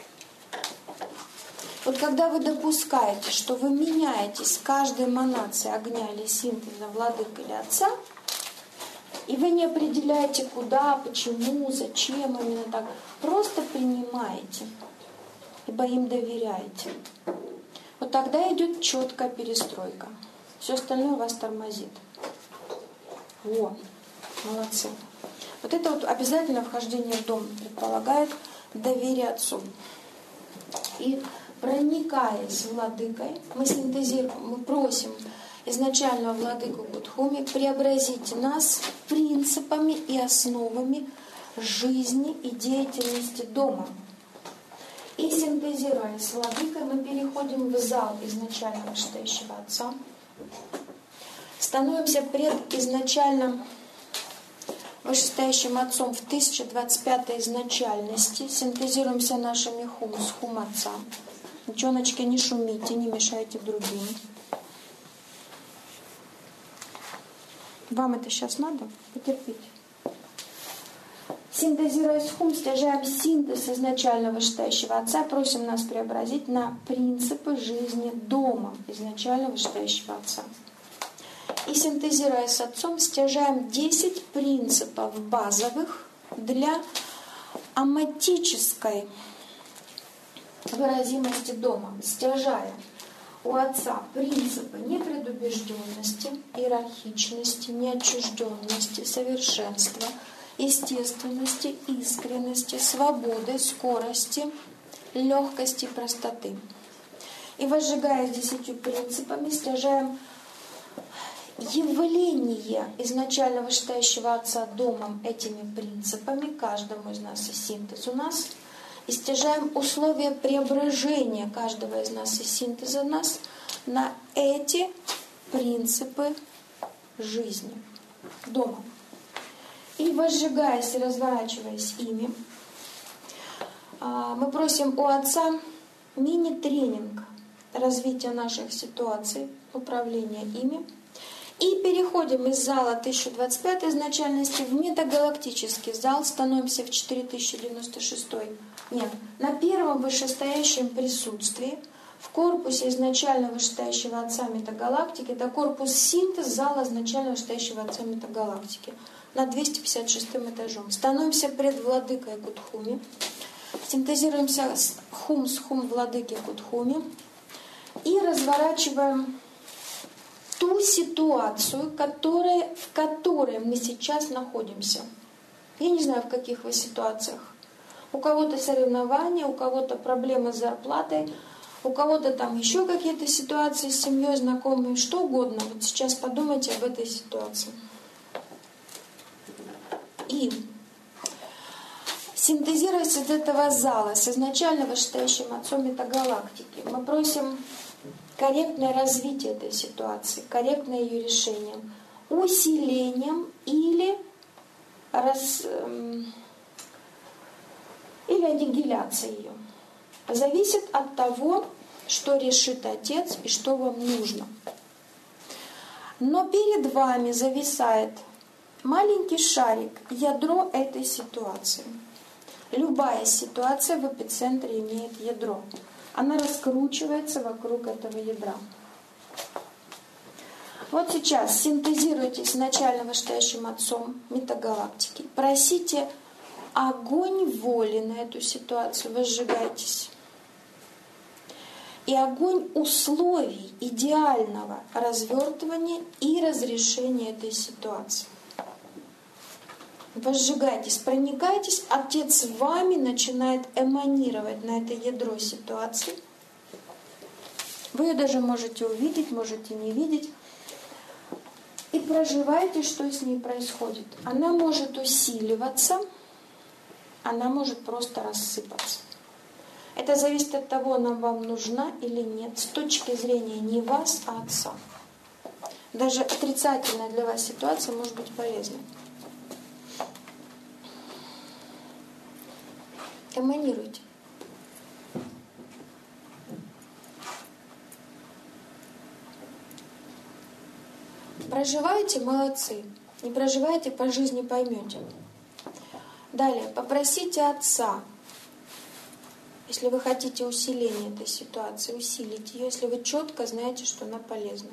Вот когда вы допускаете, что вы меняетесь с каждой эманацией огня или синтеза владыка или Отца, и вы не определяете, куда, почему, зачем именно так, просто принимаете. ибо им доверяете. Вот тогда идет четкая перестройка. Все остальное вас тормозит. Во, молодцы. Вот это вот обязательно вхождение в дом предполагает доверие Отцу. И проникаясь владыкой, мы синтезируем, мы просим изначально владыку Кутхуми преобразить нас принципами и основами жизни и деятельности дома. И синтезируя с владыкой, мы переходим в зал изначально вышестоящего Отца, становимся пред изначально вышестоящим Отцом в тысяча двадцать пятой изначальности, синтезируемся нашими хум с хум Отца. Девчоночки, не шумите, не мешайте другим. Вам это сейчас надо? Потерпите. Синтезируя с хум, стяжаем синтез изначально вышестоящего Отца, просим нас преобразить на принципы жизни дома изначально вышестоящего Отца. И синтезируя с Отцом, стяжаем десять принципов базовых для аматической выразимости дома, стяжая у Отца принципы непредубежденности, иерархичности, неотчужденности, совершенства, естественности, искренности, свободы, скорости, легкости и простоты. И возжигая с десятью принципами, стяжаем явление изначально вышестоящего Отца домом этими принципами, каждому из нас и синтез у нас, и стяжаем условия преображения каждого из нас и синтеза нас на эти принципы жизни дома. И возжигаясь и разворачиваясь ими, мы просим у Отца мини-тренинг развития наших ситуаций, управления ими, и переходим из зала тысяча двадцать пятой изначальности в метагалактический зал, становимся в четыре тысячи девяносто шестой. Нет, на первом вышестоящем присутствии в корпусе изначально вышестоящего Отца метагалактики, это корпус синтез зала изначально вышестоящего Отца метагалактики, над двести пятьдесят шестым этажом. Становимся пред владыкой Кутхуми, синтезируемся с хум с хум владыки Кутхуми и разворачиваем ту ситуацию, которая, в которой мы сейчас находимся. Я не знаю, в каких вы ситуациях. У кого-то соревнования, у кого-то проблемы с зарплатой, у кого-то там еще какие-то ситуации с семьей, знакомыми, что угодно. Вот сейчас подумайте об этой ситуации. И синтезируясь из этого зала, с изначально вышестоящим Отцом метагалактики, мы просим корректное развитие этой ситуации, корректное ее решение, усилением или, раз, эм, или аннигиляцией ее. Зависит от того, что решит Отец и что вам нужно. Но перед вами зависает маленький шарик, ядро этой ситуации. Любая ситуация в эпицентре имеет ядро. Она раскручивается вокруг этого ядра. Вот сейчас синтезируйте с начально вышестоящим Отцом метагалактики. Просите огонь воли на эту ситуацию, возжигайтесь. И огонь условий идеального развертывания и разрешения этой ситуации. Возжигайтесь, проникайтесь, Отец вами начинает эманировать на это ядро ситуации. Вы ее даже можете увидеть, можете не видеть. И проживайте, что с ней происходит. Она может усиливаться, она может просто рассыпаться. Это зависит от того, она вам нужна или нет, с точки зрения не вас, а Отца. Даже отрицательная для вас ситуация может быть полезной. Эманируйте. Проживаете — молодцы. Не проживаете — по жизни поймете. Далее, попросите Отца, если вы хотите усиления этой ситуации, усилите ее, если вы четко знаете, что она полезна.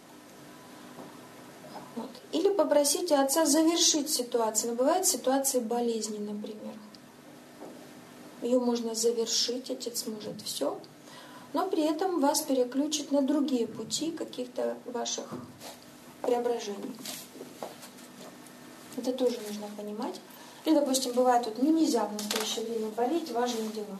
Вот. Или попросите Отца завершить ситуацию. Но бывают ситуации болезни, например. ее можно завершить, отец может все, но при этом вас переключит на другие пути каких-то ваших преображений. Это тоже нужно понимать. Или, допустим, бывает, вот, ну нельзя в настоящее время болеть, важные дела.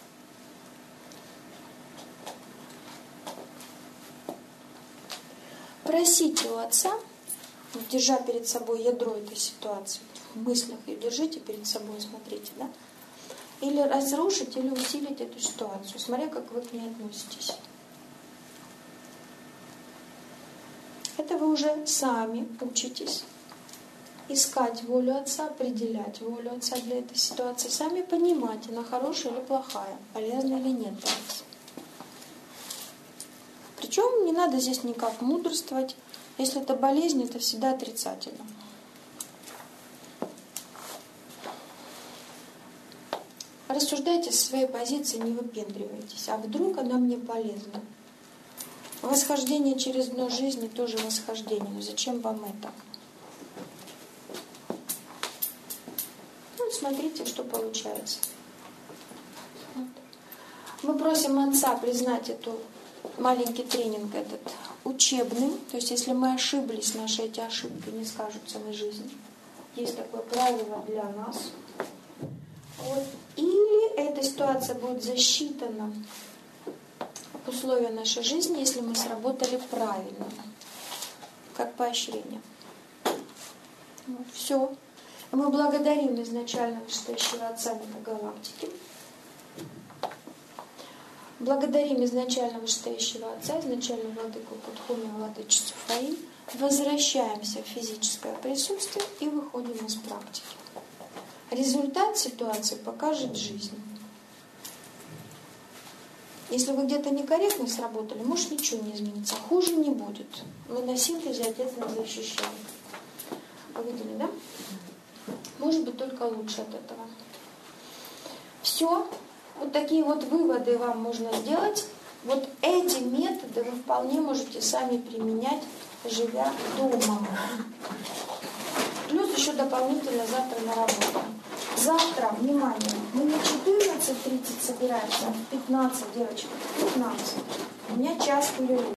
Просите у отца, держа перед собой ядро этой ситуации, в мыслях ее держите перед собой, смотрите, да? Или разрушить, или усилить эту ситуацию, смотря как вы к ней относитесь. Это вы уже сами учитесь искать волю отца, определять волю отца для этой ситуации, сами понимать, она хорошая или плохая, полезна или нет для вас. Причем не надо здесь никак мудрствовать. Если это болезнь, это всегда отрицательно. Рассуждайте со своей позиции, не выпендривайтесь. А вдруг она мне полезна? Восхождение через дно жизни тоже восхождение. Но зачем вам это? Ну, смотрите, что получается. Вот. Мы просим отца признать эту маленький тренинг этот учебным. То есть, если мы ошиблись, наши эти ошибки не скажутся на жизни. Есть такое правило для нас. Вот. Или эта ситуация будет засчитана в условия нашей жизни, если мы сработали правильно, как поощрение. Вот. Все. Мы благодарим изначально вышестоящего Отца Метагалактики. Благодарим изначально вышестоящего Отца, изначально Владыку Путхуми, Владычицу Фаи. Возвращаемся в физическое присутствие и выходим из практики. Результат ситуации покажет жизнь. Если вы где-то некорректно сработали, может ничего не изменится. Хуже не будет. Мы на синтезе Отец нас защищает. Вы видели, да? Может быть, только лучше от этого. Все. Вот такие вот выводы вам можно сделать. Вот эти методы вы вполне можете сами применять, живя дома. Плюс еще дополнительно завтра на работу. Завтра, внимание, мы на четырнадцать тридцать собираемся, в пятнадцать, девочек, в пятнадцать. У меня час перерыв.